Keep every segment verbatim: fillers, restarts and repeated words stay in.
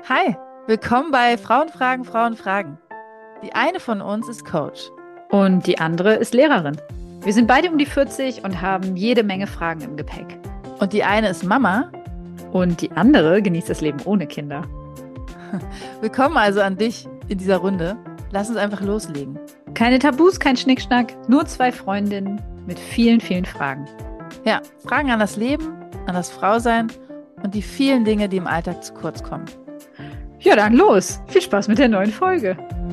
Hi, willkommen bei Frauen fragen, Frauen fragen. Die eine von uns ist Coach. Und die andere ist Lehrerin. Wir sind beide um die vierzig und haben jede Menge Fragen im Gepäck. Und die eine ist Mama. Und die andere genießt das Leben ohne Kinder. Willkommen also an dich in dieser Runde. Lass uns einfach loslegen. Keine Tabus, kein Schnickschnack, nur zwei Freundinnen mit vielen, vielen Fragen. Ja, Fragen an das Leben, an das Frausein und die vielen Dinge, die im Alltag zu kurz kommen. Ja, dann los. Viel Spaß mit der neuen Folge.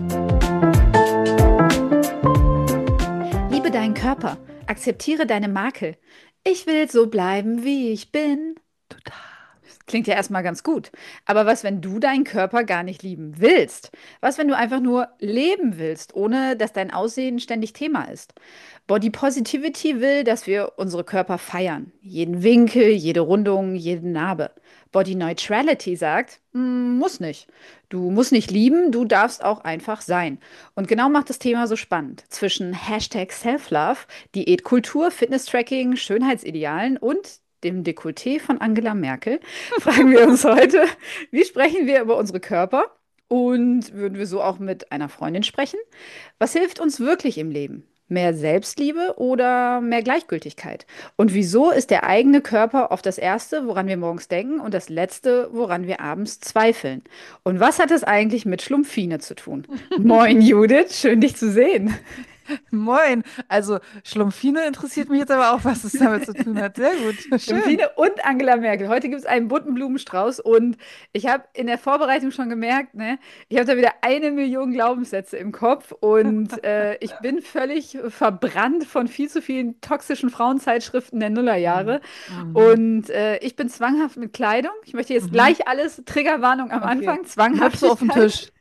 Liebe deinen Körper. Akzeptiere deine Makel. Ich will so bleiben, wie ich bin. Total. Klingt ja erstmal ganz gut. Aber was, wenn du deinen Körper gar nicht lieben willst? Was, wenn du einfach nur leben willst, ohne dass dein Aussehen ständig Thema ist? Body Positivity will, dass wir unsere Körper feiern. Jeden Winkel, jede Rundung, jede Narbe. Body Neutrality sagt, "Mm, muss nicht. Du musst nicht lieben, du darfst auch einfach sein." Und genau macht das Thema so spannend. Zwischen Hashtag Self-Love, Diätkultur, Fitness-Tracking, Schönheitsidealen und dem Dekolleté von Angela Merkel, fragen wir uns heute, wie sprechen wir über unsere Körper? Und würden wir so auch mit einer Freundin sprechen? Was hilft uns wirklich im Leben? Mehr Selbstliebe oder mehr Gleichgültigkeit? Und wieso ist der eigene Körper oft das Erste, woran wir morgens denken und das Letzte, woran wir abends zweifeln? Und was hat es eigentlich mit Schlumpfine zu tun? Moin Judith, schön dich zu sehen. Moin. Also Schlumpfine interessiert mich jetzt aber auch, was es damit zu tun hat. Sehr gut. Schön. Schlumpfine und Angela Merkel. Heute gibt es einen bunten Blumenstrauß und ich habe in der Vorbereitung schon gemerkt, ne, ich habe da wieder eine Million Glaubenssätze im Kopf und äh, ich bin völlig verbrannt von viel zu vielen toxischen Frauenzeitschriften der Nullerjahre. Mhm. Und äh, ich bin zwanghaft mit Kleidung. Ich möchte jetzt Mhm. gleich alles, Triggerwarnung am Okay. Anfang, Möpse auf den Zwanghaftigkeit. Tisch.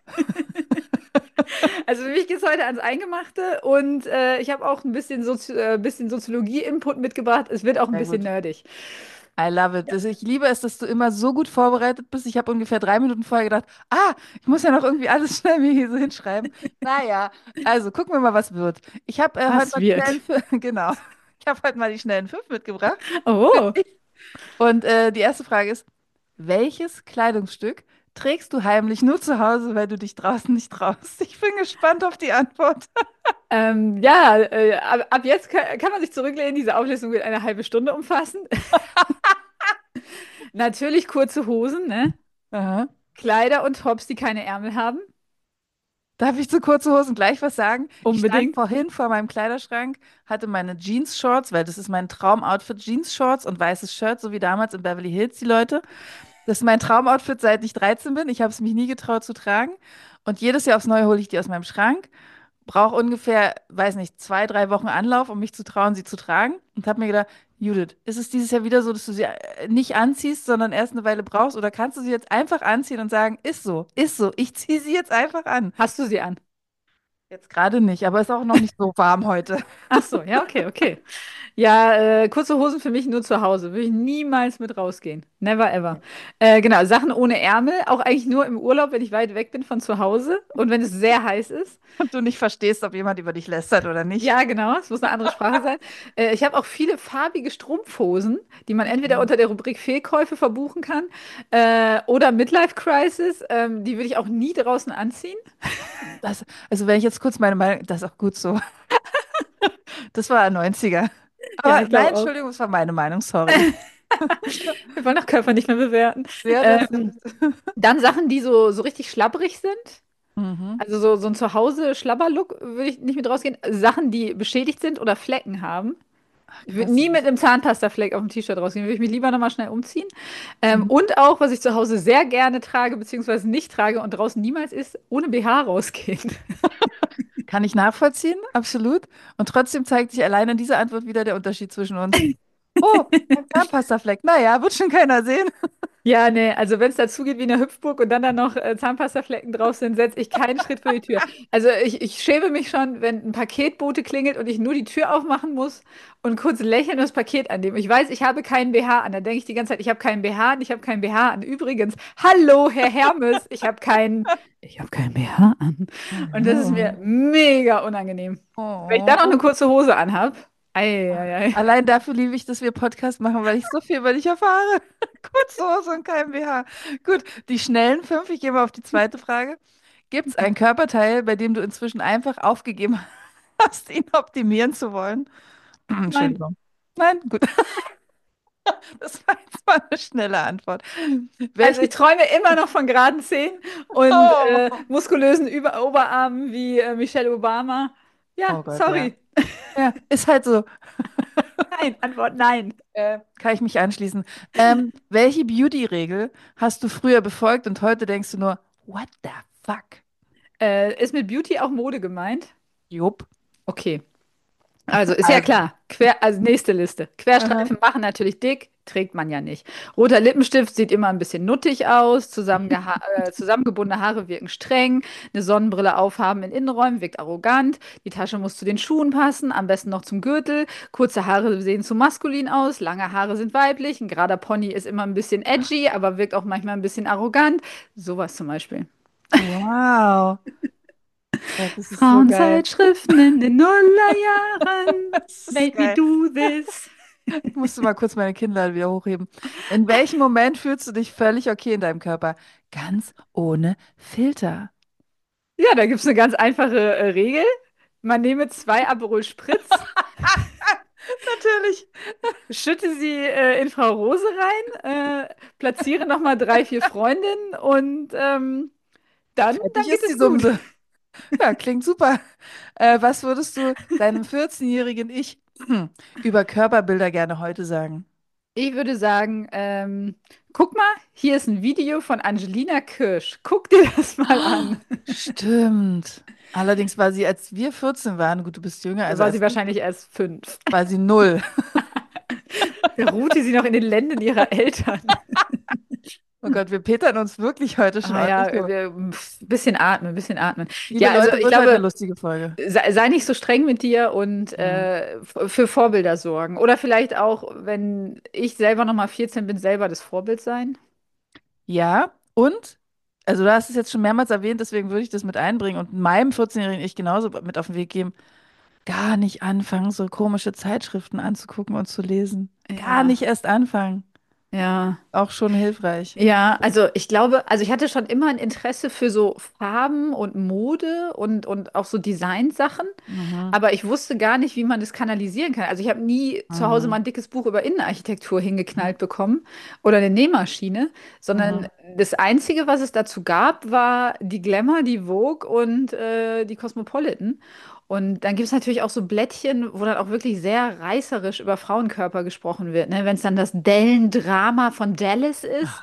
Also für mich geht es heute ans Eingemachte und äh, ich habe auch ein bisschen, Sozi äh, bisschen Soziologie-Input mitgebracht. Es wird auch ein Sehr bisschen gut. nerdig. I love it. Also ich liebe es, dass du immer so gut vorbereitet bist. Ich habe ungefähr drei Minuten vorher gedacht, ah, ich muss ja noch irgendwie alles schnell mir hier so hinschreiben. Naja, also gucken wir mal, was wird. Ich habe äh, heute Was mal die schnellen wird? fünf, genau. Ich habe heute mal die schnellen fünf mitgebracht. Für Oh, dich. Und äh, die erste Frage ist, welches Kleidungsstück trägst du heimlich nur zu Hause, weil du dich draußen nicht traust? Ich bin gespannt auf die Antwort. ähm, ja, äh, ab, ab jetzt kann, kann man sich zurücklehnen. Diese Auflistung wird eine halbe Stunde umfassen. Natürlich kurze Hosen, ne? Aha. Kleider und Tops, die keine Ärmel haben. Darf ich zu kurze Hosen gleich was sagen? Ich stand Unbedingt. vorhin vor meinem Kleiderschrank, hatte meine Jeans-Shorts, weil das ist mein Traumoutfit, Jeans-Shorts und weißes Shirt, so wie damals in Beverly Hills die Leute. Das ist mein Traumoutfit, seit ich dreizehn bin. Ich habe es mich nie getraut zu tragen. Und jedes Jahr aufs Neue hole ich die aus meinem Schrank. Brauche ungefähr, weiß nicht, zwei, drei Wochen Anlauf, um mich zu trauen, sie zu tragen. Und habe mir gedacht, Judith, ist es dieses Jahr wieder so, dass du sie äh, nicht anziehst, sondern erst eine Weile brauchst? Oder kannst du sie jetzt einfach anziehen und sagen, ist so, ist so, ich ziehe sie jetzt einfach an? Hast du sie an? Jetzt gerade nicht, aber ist auch noch nicht so warm heute. Ach so, ja, okay, okay. Ja, äh, kurze Hosen für mich nur zu Hause. Würde ich niemals mit rausgehen. Never ever. Äh, genau, Sachen ohne Ärmel, auch eigentlich nur im Urlaub, wenn ich weit weg bin von zu Hause und wenn es sehr heiß ist. Und du nicht verstehst, ob jemand über dich lästert oder nicht. Ja, genau, es muss eine andere Sprache sein. Äh, ich habe auch viele farbige Strumpfhosen, die man entweder Mhm. unter der Rubrik Fehlkäufe verbuchen kann äh, oder Midlife Crisis. Ähm, die würde ich auch nie draußen anziehen. Das, also wenn ich jetzt kurz meine Meinung, das ist auch gut so. Das war neunziger. Ja, Aber ich nein, glaube auch. Entschuldigung, das war meine Meinung, sorry. Wir wollen auch Körper nicht mehr bewerten. Ja, das Ähm, stimmt. dann Sachen, die so, so richtig schlabberig sind. Mhm. Also so, so ein Zuhause-Schlabber-Look würde ich nicht mit rausgehen. Sachen, die beschädigt sind oder Flecken haben. Ach, Ich würde krass. nie mit einem Zahnpastafleck auf dem T-Shirt rausgehen. Würde ich mich lieber nochmal schnell umziehen. Ähm, Mhm. und auch, was ich zu Hause sehr gerne trage, beziehungsweise nicht trage und draußen niemals ist, ohne B H rausgehen. Kann ich nachvollziehen, absolut. Und trotzdem zeigt sich allein in dieser Antwort wieder der Unterschied zwischen uns. Oh, ein Zahnpastafleck. Naja, wird schon keiner sehen. Ja, nee, also wenn es dazu geht wie in der Hüpfburg und dann da noch äh, Zahnpastaflecken drauf sind, setze ich keinen Schritt vor die Tür. Also ich, ich schäme mich schon, wenn ein Paketbote klingelt und ich nur die Tür aufmachen muss und kurz lächeln und das Paket annehmen. Ich weiß, ich habe keinen B H an. Da denke ich die ganze Zeit, ich habe keinen B H an, ich habe keinen B H an. Übrigens, hallo, Herr Hermes, ich habe keinen, ich habe keinen B H an. Und das ist mir Mhm. mega unangenehm. Wenn ich dann noch eine Oh. kurze Hose anhabe, ei, ei, ei. Allein dafür liebe ich, dass wir Podcast machen, weil ich so viel über dich erfahre. So, so ein K M B H. Gut, die schnellen fünf. Ich gehe mal auf die zweite Frage. Gibt es einen Körperteil, bei dem du inzwischen einfach aufgegeben hast, ihn optimieren zu wollen? Nein. Entschuldigung. Nein, gut. Das war jetzt mal eine schnelle Antwort. Also ich Welche? träume immer noch von geraden Zähnen und äh, Oh, muskulösen Über Oberarmen wie äh, Michelle Obama. Ja, oh Gott, ja. sorry. Ja, ist halt so. Nein, Antwort nein. Äh, kann ich mich anschließen. Ähm, welche Beauty-Regel hast du früher befolgt und heute denkst du nur, what the fuck? Äh, ist mit Beauty auch Mode gemeint? Jupp. Okay. Also ist ja Also. klar. Quer, also nächste Liste. Aha. Querstreifen machen natürlich dick, trägt man ja nicht. Roter Lippenstift sieht immer ein bisschen nuttig aus. Zusammengeha äh, zusammengebundene Haare wirken streng. Eine Sonnenbrille aufhaben in Innenräumen wirkt arrogant. Die Tasche muss zu den Schuhen passen, am besten noch zum Gürtel. Kurze Haare sehen zu maskulin aus. Lange Haare sind weiblich. Ein gerader Pony ist immer ein bisschen edgy, aber wirkt auch manchmal ein bisschen arrogant. Sowas zum Beispiel. Wow. Ja, das ist so geil. Frauenzeitschriften in den Nullerjahren. Das ist Made me geil. do this. Ich musste mal kurz meine Kinnlade wieder hochheben. In welchem Moment fühlst du dich völlig okay in deinem Körper? Ganz ohne Filter. Ja, da gibt es eine ganz einfache äh, Regel. Man nehme zwei Aperol Spritz, Natürlich. schütte sie äh, in Frau Rose rein, äh, platziere nochmal drei, vier Freundinnen und ähm, dann, dann Fertig geht ist die es gut. Sumse. Ja, klingt super. Äh, was würdest du deinem vierzehnjährigen Ich über Körperbilder gerne heute sagen? Ich würde sagen, ähm, guck mal, hier ist ein Video von Angelina Kirsch. Guck dir das mal Oh, an. stimmt. Allerdings war sie, als wir vierzehn waren, gut, du bist jünger, Da also war sie als ich, wahrscheinlich erst fünf. war sie null. Da ruhte sie noch in den Lenden ihrer Eltern. Oh Gott, wir petern uns wirklich heute schon Ah ordentlich ja, hoch. wir, pf, bisschen atmen, bisschen atmen. Liebe Ja, also Leute, ich wird heute eine glaube, lustige Folge. sei, sei nicht so streng mit dir und Mhm. äh, f- für Vorbilder sorgen. Oder vielleicht auch, wenn ich selber noch mal vierzehn bin, selber das Vorbild sein. Ja, und, also du hast es jetzt schon mehrmals erwähnt, deswegen würde ich das mit einbringen und meinem vierzehnjährigen Ich genauso mit auf den Weg geben. Gar nicht anfangen, so komische Zeitschriften anzugucken und zu lesen. Gar Ja, nicht erst anfangen. ja. Auch schon hilfreich. Ja, also ich glaube, also ich hatte schon immer ein Interesse für so Farben und Mode und, und auch so Designsachen, Mhm. aber ich wusste gar nicht, wie man das kanalisieren kann. Also ich habe nie zu Hause mal Mhm. ein dickes Buch über Innenarchitektur hingeknallt bekommen oder eine Nähmaschine, sondern Mhm. das Einzige, was es dazu gab, war die Glamour, die Vogue und äh, die Cosmopolitan. Und dann gibt es natürlich auch so Blättchen, wo dann auch wirklich sehr reißerisch über Frauenkörper gesprochen wird, ne? Wenn es dann das Dellen-Drama von Dallas ist.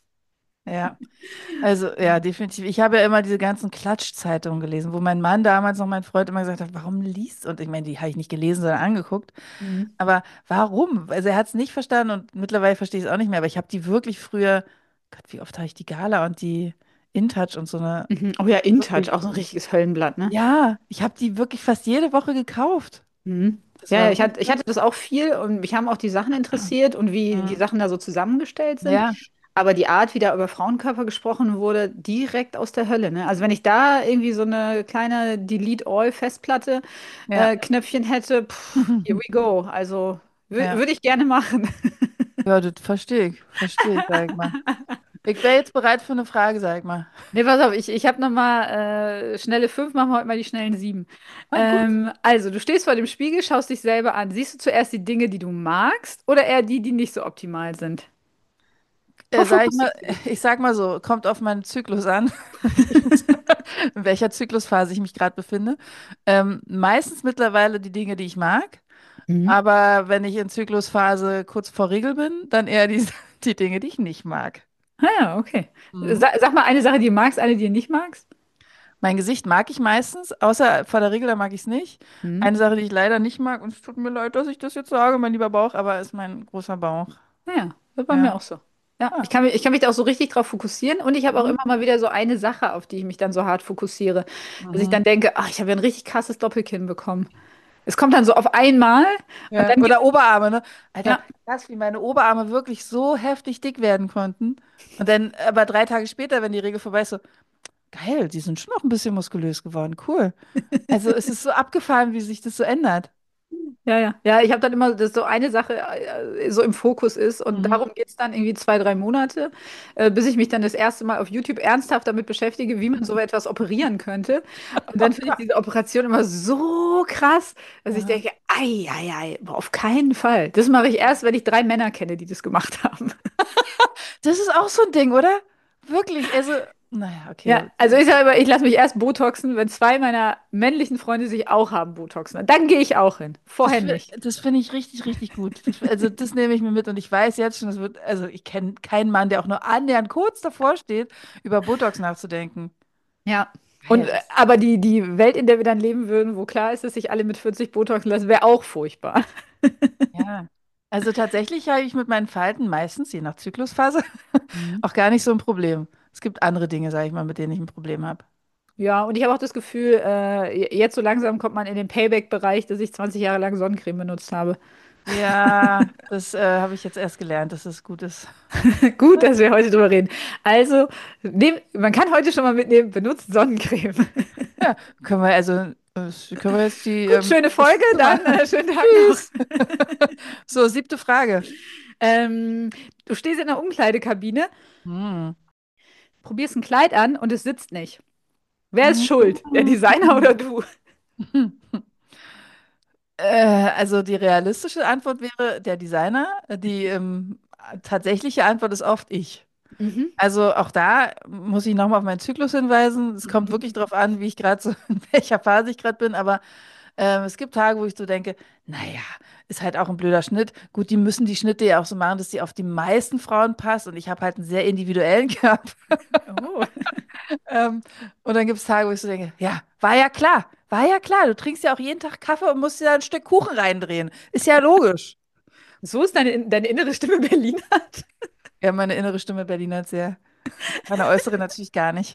Ja, also ja, definitiv. Ich habe ja immer diese ganzen Klatschzeitungen gelesen, wo mein Mann damals noch mein Freund immer gesagt hat, warum liest? Und ich meine, die habe ich nicht gelesen, sondern angeguckt. Mhm. Aber warum? Also er hat es nicht verstanden und mittlerweile verstehe ich es auch nicht mehr. Aber ich habe die wirklich früher, Gott, wie oft habe ich die Gala und die InTouch und so eine, Mhm. Oh ja, InTouch, wirklich, auch so ein richtiges Höllenblatt, ne? ja, ich habe die wirklich fast jede Woche gekauft. Mhm. Das Ja, ja, war ich wirklich hatte, ich hatte krass. das auch viel und mich haben auch die Sachen interessiert und wie die Mhm. Sachen da so zusammengestellt sind. Ja, Aber die Art, wie da über Frauenkörper gesprochen wurde, direkt aus der Hölle, ne? Also wenn ich da irgendwie so eine kleine Delete-All-Festplatte ja. äh, Knöpfchen hätte, pff, here we go. Also wür- Ja, würde ich gerne machen. ja, das verstehe ich, verstehe ich, sag ich mal. Ich wäre jetzt bereit für eine Frage, sag ich mal. Nee, pass auf, ich, ich habe noch mal äh, schnelle fünf, machen wir heute mal die schnellen sieben. Ah, gut. Ähm, also, du stehst vor dem Spiegel, schaust dich selber an. Siehst du zuerst die Dinge, die du magst, oder eher die, die nicht so optimal sind? Äh, Worauf sag ich mal, fokussierst du dich? ich sag mal so, kommt auf meinen Zyklus an, in welcher Zyklusphase ich mich gerade befinde. Ähm, meistens mittlerweile die Dinge, die ich mag, Mhm. aber wenn ich in Zyklusphase kurz vor Regel bin, dann eher die, die Dinge, die ich nicht mag. Ah ja, okay. Mhm. Sa sag mal eine Sache, die du magst, eine, die du nicht magst. Mein Gesicht mag ich meistens, außer vor der Regel, da mag ich es nicht. Mhm. Eine Sache, die ich leider nicht mag, und es tut mir leid, dass ich das jetzt sage, mein lieber Bauch, aber ist mein großer Bauch. Ah ja, das war mir Ja. auch so. Ja, ich Ah. kann mich, ich kann mich da auch so richtig drauf fokussieren und ich habe auch Mhm. immer mal wieder so eine Sache, auf die ich mich dann so hart fokussiere, dass ich Mhm. dann denke, ach, ich habe ja ein richtig krasses Doppelkinn bekommen. Es kommt dann so auf einmal und Ja. dann Oder gibt's, Oberarme, ne? Alter, ja. krass, wie meine Oberarme wirklich so heftig dick werden konnten. Und dann, aber drei Tage später, wenn die Regel vorbei ist, so, geil, die sind schon noch ein bisschen muskulös geworden. Cool. Also es ist so abgefahren, wie sich das so ändert. Ja, ja. Ja, ich habe dann immer, dass so eine Sache äh, so im Fokus ist und Mhm. darum geht es dann irgendwie zwei, drei Monate, äh, bis ich mich dann das erste Mal auf YouTube ernsthaft damit beschäftige, wie man so etwas operieren könnte. Und Oh dann finde ich Gott. diese Operation immer so krass, dass ich Ja. denke, ei, ei, ei, boah, auf keinen Fall. Das mache ich erst, wenn ich drei Männer kenne, die das gemacht haben. Das ist auch so ein Ding, oder? Wirklich, also, naja, Ja, okay. also ich sage immer, ich lasse mich erst Botoxen, wenn zwei meiner männlichen Freunde sich auch haben Botoxen. Dann gehe ich auch hin. Das, Vorher fi- nicht. das finde ich richtig, richtig gut. Das, also das nehme ich mir mit und ich weiß jetzt schon, es wird, also ich kenne keinen Mann, der auch nur annähernd kurz davor steht, über Botox nachzudenken. Ja. Und Geil, äh, das, aber die, die Welt, in der wir dann leben würden, wo klar ist, dass sich alle mit vierzig Botoxen lassen, wäre auch furchtbar. ja. Also tatsächlich habe ich mit meinen Falten meistens, je nach Zyklusphase, Mhm. auch gar nicht so ein Problem. Es gibt andere Dinge, sage ich mal, mit denen ich ein Problem habe. Ja, und ich habe auch das Gefühl, äh, jetzt so langsam kommt man in den Payback-Bereich, dass ich zwanzig Jahre lang Sonnencreme benutzt habe. Ja, das äh, habe ich jetzt erst gelernt, dass es gut ist. Gut, dass wir heute drüber reden. Also, nehm, man kann heute schon mal mitnehmen, benutzt Sonnencreme. Ja, können wir also, äh, können wir jetzt die, Gut, ähm, schöne das Folge, Thema. dann äh, schönen Tag noch. Tschüss. So, siebte Frage. Ähm, du stehst in der Umkleidekabine, Hm. probierst ein Kleid an und es sitzt nicht. Wer ist Hm. schuld? Der Designer oder du? Äh, also die realistische Antwort wäre der Designer. Die ähm, tatsächliche Antwort ist oft ich. Mhm. Also auch da muss ich nochmal auf meinen Zyklus hinweisen. Es kommt wirklich darauf an, wie ich gerade so, in welcher Phase ich gerade bin. Aber ähm, es gibt Tage, wo ich so denke, naja, ist halt auch ein blöder Schnitt. Gut, die müssen die Schnitte ja auch so machen, dass die auf die meisten Frauen passt. Und ich habe halt einen sehr individuellen Körper. Oh. Ähm, und dann gibt es Tage, wo ich so denke, ja, war ja klar, war ja klar. Du trinkst ja auch jeden Tag Kaffee und musst dir da ein Stück Kuchen reindrehen. Ist ja logisch. So ist deine, deine innere Stimme Berlinert. Ja, meine innere Stimme Berliner sehr. Meine äußere natürlich gar nicht.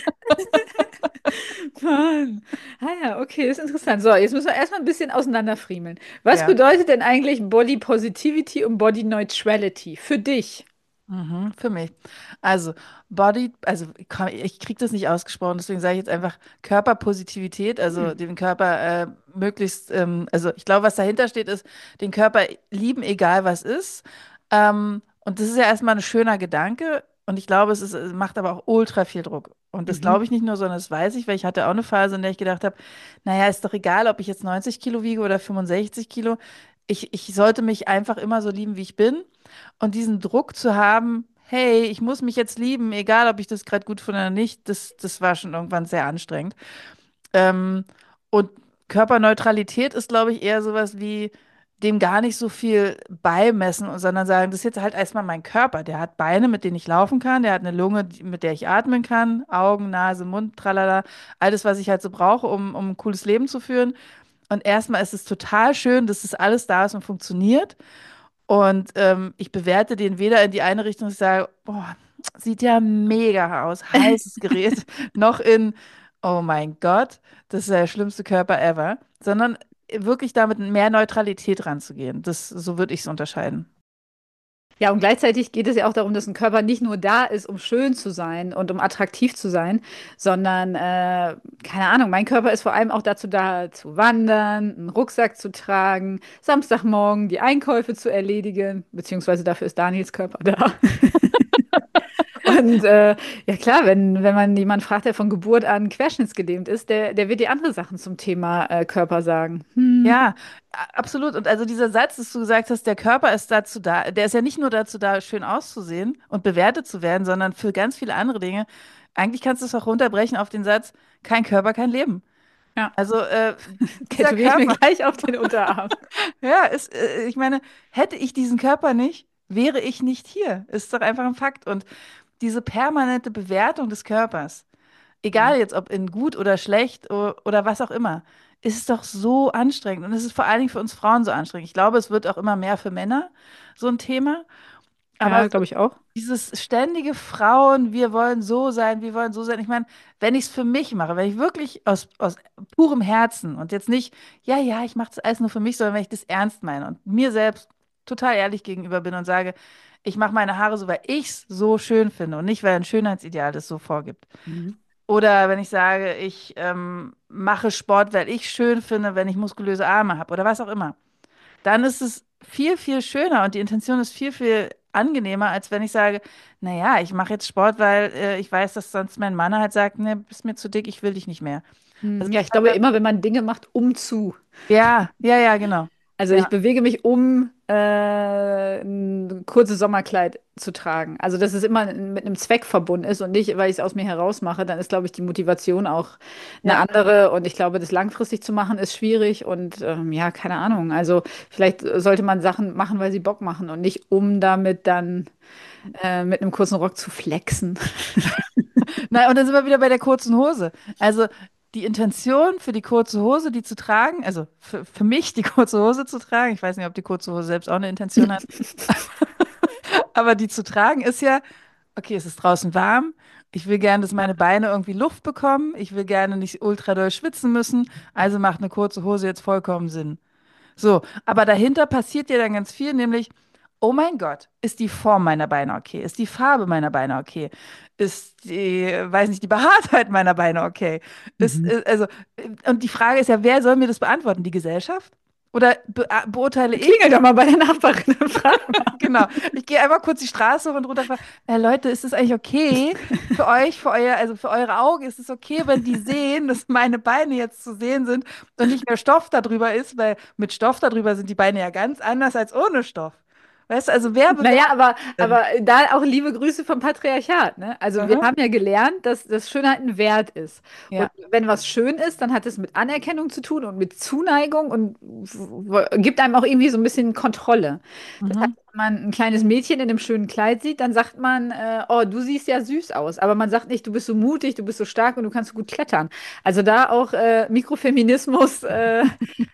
Mann. Ah ja, okay, das ist interessant. So, jetzt müssen wir erstmal ein bisschen auseinanderfriemeln. Was Ja. bedeutet denn eigentlich Body Positivity und Body Neutrality für dich? Mhm, für mich. Also Body, also ich, komm, ich kriege das nicht ausgesprochen, deswegen sage ich jetzt einfach Körperpositivität, Hm. also den Körper äh, möglichst, ähm, also ich glaube, was dahinter steht, ist den Körper lieben, egal was ist. Ähm, und das ist ja erstmal ein schöner Gedanke und ich glaube, es ist, es macht aber auch ultra viel Druck. Und das Mhm. glaube ich nicht nur, sondern das weiß ich, weil ich hatte auch eine Phase, in der ich gedacht habe, naja, ist doch egal, ob ich jetzt neunzig Kilo wiege oder fünfundsechzig Kilo. Ich, ich sollte mich einfach immer so lieben, wie ich bin. Und diesen Druck zu haben, hey, ich muss mich jetzt lieben, egal ob ich das gerade gut finde oder nicht, das, das war schon irgendwann sehr anstrengend. Ähm, und Körperneutralität ist, glaube ich, eher sowas wie dem gar nicht so viel beimessen, sondern sagen, das ist jetzt halt erstmal mein Körper. Der hat Beine, mit denen ich laufen kann, der hat eine Lunge, die- mit der ich atmen kann, Augen, Nase, Mund, tralala, alles, was ich halt so brauche, um, um ein cooles Leben zu führen. Und erstmal ist es total schön, dass das alles da ist und funktioniert. Und ähm, ich bewerte den weder in die eine Richtung, dass ich sage, boah, sieht ja mega aus, heißes Gerät, noch in, oh mein Gott, das ist der schlimmste Körper ever, sondern wirklich damit mehr Neutralität ranzugehen. Das, so würde ich es unterscheiden. Ja, und gleichzeitig geht es ja auch darum, dass ein Körper nicht nur da ist, um schön zu sein und um attraktiv zu sein, sondern, äh, keine Ahnung, mein Körper ist vor allem auch dazu da, zu wandern, einen Rucksack zu tragen, Samstagmorgen die Einkäufe zu erledigen, beziehungsweise dafür ist Daniels Körper da. Und äh, ja klar, wenn, wenn man jemanden fragt, der von Geburt an querschnittsgelähmt ist, der, der wird dir andere Sachen zum Thema äh, Körper sagen. Hm, Ja, a- absolut. Und also dieser Satz, dass du gesagt hast, der Körper ist dazu da, der ist ja nicht nur dazu da, schön auszusehen und bewertet zu werden, sondern für ganz viele andere Dinge. Eigentlich kannst du es auch runterbrechen auf den Satz, kein Körper, kein Leben. ja, Also äh, dieser tätowiere ich mir Körper, gleich auf den Unterarm. ja, ist, äh, ich meine, hätte ich diesen Körper nicht, wäre ich nicht hier. Ist doch einfach ein Fakt. Und diese permanente Bewertung des Körpers, Hm. egal jetzt ob in gut oder schlecht o- oder was auch immer, ist es doch so anstrengend. Und es ist vor allen Dingen für uns Frauen so anstrengend. Ich glaube, es wird auch immer mehr für Männer so ein Thema. Aber Ja, so glaube ich auch. dieses ständige Frauen, wir wollen so sein, wir wollen so sein. Ich meine, wenn ich es für mich mache, wenn ich wirklich aus, aus purem Herzen und jetzt nicht, ja, ja, ich mache das alles nur für mich, sondern wenn ich das ernst meine und mir selbst total ehrlich gegenüber bin und sage, ich mache meine Haare so, weil ich es so schön finde und nicht, weil ein Schönheitsideal das so vorgibt. Mhm. Oder wenn ich sage, ich ähm, mache Sport, weil ich schön finde, wenn ich muskulöse Arme habe oder was auch immer, dann ist es viel, viel schöner und die Intention ist viel, viel angenehmer, als wenn ich sage, naja, ich mache jetzt Sport, weil äh, ich weiß, dass sonst mein Mann halt sagt, ne, bist mir zu dick, ich will dich nicht mehr. Das Hm, ja, ist ich halt glaube dann, immer, wenn man Dinge macht, um zu. ja, ja, ja, genau. Also ich Ja, bewege mich, um äh, ein kurzes Sommerkleid zu tragen. Also dass es immer mit einem Zweck verbunden ist und nicht, weil ich es aus mir heraus mache, dann ist, glaube ich, die Motivation auch eine ja. andere. Und ich glaube, das langfristig zu machen, ist schwierig. Und ähm, ja, keine Ahnung. Also vielleicht sollte man Sachen machen, weil sie Bock machen und nicht, um damit dann äh, mit einem kurzen Rock zu flexen. Na, und dann sind wir wieder bei der kurzen Hose. Also die Intention für die kurze Hose, die zu tragen, also für, für mich die kurze Hose zu tragen, ich weiß nicht, ob die kurze Hose selbst auch eine Intention hat, aber die zu tragen ist ja, okay, es ist draußen warm, ich will gerne, dass meine Beine irgendwie Luft bekommen, ich will gerne nicht ultra doll schwitzen müssen, also macht eine kurze Hose jetzt vollkommen Sinn. So, aber dahinter passiert ja dann ganz viel, nämlich, oh mein Gott, ist die Form meiner Beine okay? Ist die Farbe meiner Beine okay? Ist die, weiß nicht, die Behaartheit meiner Beine okay? Ist, Mhm. ist, also, und die Frage ist ja, wer soll mir das beantworten? Die Gesellschaft? Oder be äh, beurteile ich? Klingel doch mal bei der Nachbarin und frag mal. Genau. Ich gehe einmal kurz die Straße hoch und runter und frage, äh, Leute, ist es eigentlich okay für euch, für euer, also für eure Augen, ist es okay, wenn die sehen, dass meine Beine jetzt zu sehen sind und nicht mehr Stoff darüber ist, weil mit Stoff darüber sind die Beine ja ganz anders als ohne Stoff. Weißt du, also wer Naja, bewertet aber, denn? aber da auch liebe Grüße vom Patriarchat, ne? Also wir Aha. haben ja gelernt, dass, dass Schönheit ein Wert ist. Und Ja. wenn was schön ist, dann hat es mit Anerkennung zu tun und mit Zuneigung und w- w- gibt einem auch irgendwie so ein bisschen Kontrolle. Das heißt, Mhm. wenn man ein kleines Mädchen in einem schönen Kleid sieht, dann sagt man, äh, oh, du siehst ja süß aus. Aber man sagt nicht, du bist so mutig, du bist so stark und du kannst so gut klettern. Also da auch äh, Mikrofeminismus äh,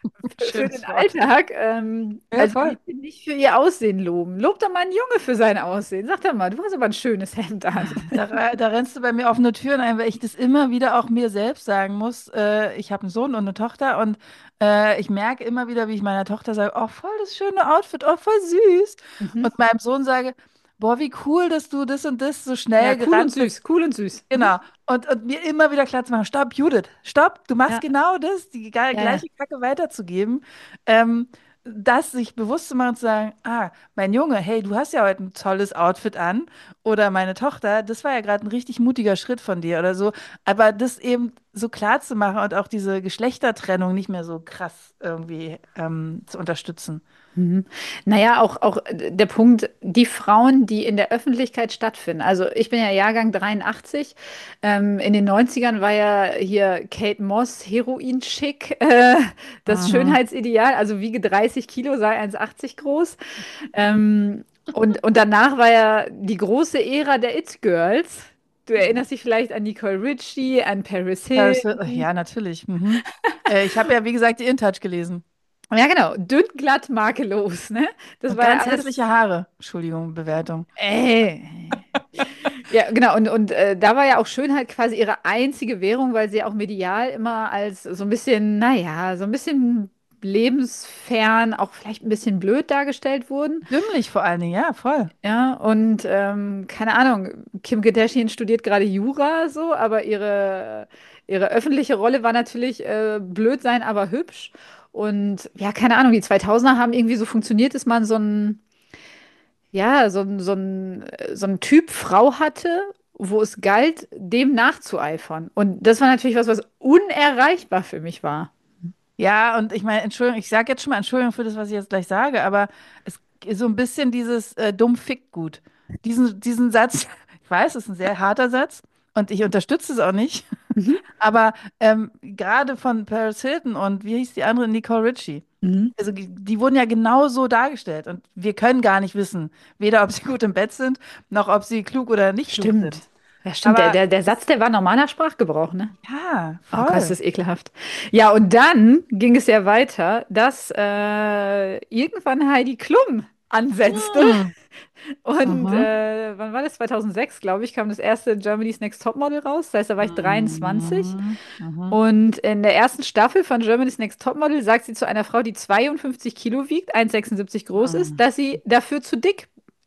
für den Schönes Wort. Alltag. Ähm, Ja, also voll. Mädchen nicht für ihr Aussehen loben. Lob doch mal einen Junge für sein Aussehen. Sag doch mal, du hast aber ein schönes Hemd an. Da, re- da rennst du bei mir offene Türen ein, weil ich das immer wieder auch mir selbst sagen muss. Äh, ich habe einen Sohn und eine Tochter und äh, ich merke immer wieder, wie ich meiner Tochter sage, oh, voll das schöne Outfit, oh, voll süß. Mhm. Und meinem Sohn sage, boah, wie cool, dass du das und das so Ja, schnell cool und gerannt bist. süß, cool und süß. Mhm. Genau. Und, und mir immer wieder klar zu machen, stopp, Judith, stopp, du machst Ja, genau das, die ge- ja, ja. gleiche Kacke weiterzugeben. Ähm, das sich bewusst zu machen und zu sagen, ah, mein Junge, hey, du hast ja heute ein tolles Outfit an. Oder meine Tochter, das war ja gerade ein richtig mutiger Schritt von dir oder so. Aber das eben so klar zu machen und auch diese Geschlechtertrennung nicht mehr so krass irgendwie ähm, zu unterstützen. Mhm. Naja, auch, auch der Punkt, die Frauen, die in der Öffentlichkeit stattfinden. Also ich bin ja Jahrgang dreiundachtzig. Ähm, in den Neunzigern war ja hier Kate Moss Heroin-Chic, äh, das Mhm. Schönheitsideal. Also wiege dreißig Kilo, sei eins Komma achtzig groß. Ähm, und, und danach war ja die große Ära der It-Girls. Du erinnerst dich vielleicht an Nicole Richie, an Paris Paris Hil- Hilton. Ja, natürlich. Mhm. Äh, ich habe ja, wie gesagt, die InTouch gelesen. Ja, genau. Dünn, glatt, makellos, ne? Das Und war ja ganz alles. hässliche Haare. Entschuldigung, Bewertung. Äh. Ja, genau. Und, und äh, da war ja auch Schönheit quasi ihre einzige Währung, weil sie auch medial immer als so ein bisschen, naja, so ein bisschen lebensfern, auch vielleicht ein bisschen blöd dargestellt wurden. Dümmlich vor allen Dingen, ja, voll. Ja, und ähm, keine Ahnung, Kim Kardashian studiert gerade Jura so, aber ihre, ihre öffentliche Rolle war natürlich äh, blöd sein, aber hübsch. Und ja, keine Ahnung, die zweitausender haben irgendwie so funktioniert, dass man so ein, ja, so ein, so ein, äh, so ein Typ Frau hatte, wo es galt, dem nachzueifern. Und das war natürlich was, was unerreichbar für mich war. Ja, und ich meine, Entschuldigung, ich sage jetzt schon mal Entschuldigung für das, was ich jetzt gleich sage, aber es ist so ein bisschen dieses äh, dumm fickt gut. Diesen, diesen Satz, ich weiß, es ist ein sehr harter Satz und ich unterstütze es auch nicht, Mhm. aber ähm, gerade von Paris Hilton und wie hieß die andere, Nicole Richie. Mhm. Also die die wurden ja genau so dargestellt und wir können gar nicht wissen, weder ob sie gut im Bett sind, noch ob sie klug oder nicht klug sind. Stimmt. Ja, stimmt. Der, Aber der, der Satz, es, der war normaler Sprachgebrauch, ne? ja, Oh Gott, ist voll. das ekelhaft. Ja, und dann ging es ja weiter, dass äh, irgendwann Heidi Klum ansetzte. Hm. Und Mhm. äh, wann war das? zweitausendsechs, glaube ich, kam das erste Germany's Next Topmodel raus. Das heißt, da war ich dreiundzwanzig. Mhm. Mhm. Und in der ersten Staffel von Germany's Next Topmodel sagt sie zu einer Frau, die zweiundfünfzig Kilo wiegt, eins Komma sechsundsiebzig groß ist, Mhm. dass sie dafür zu dick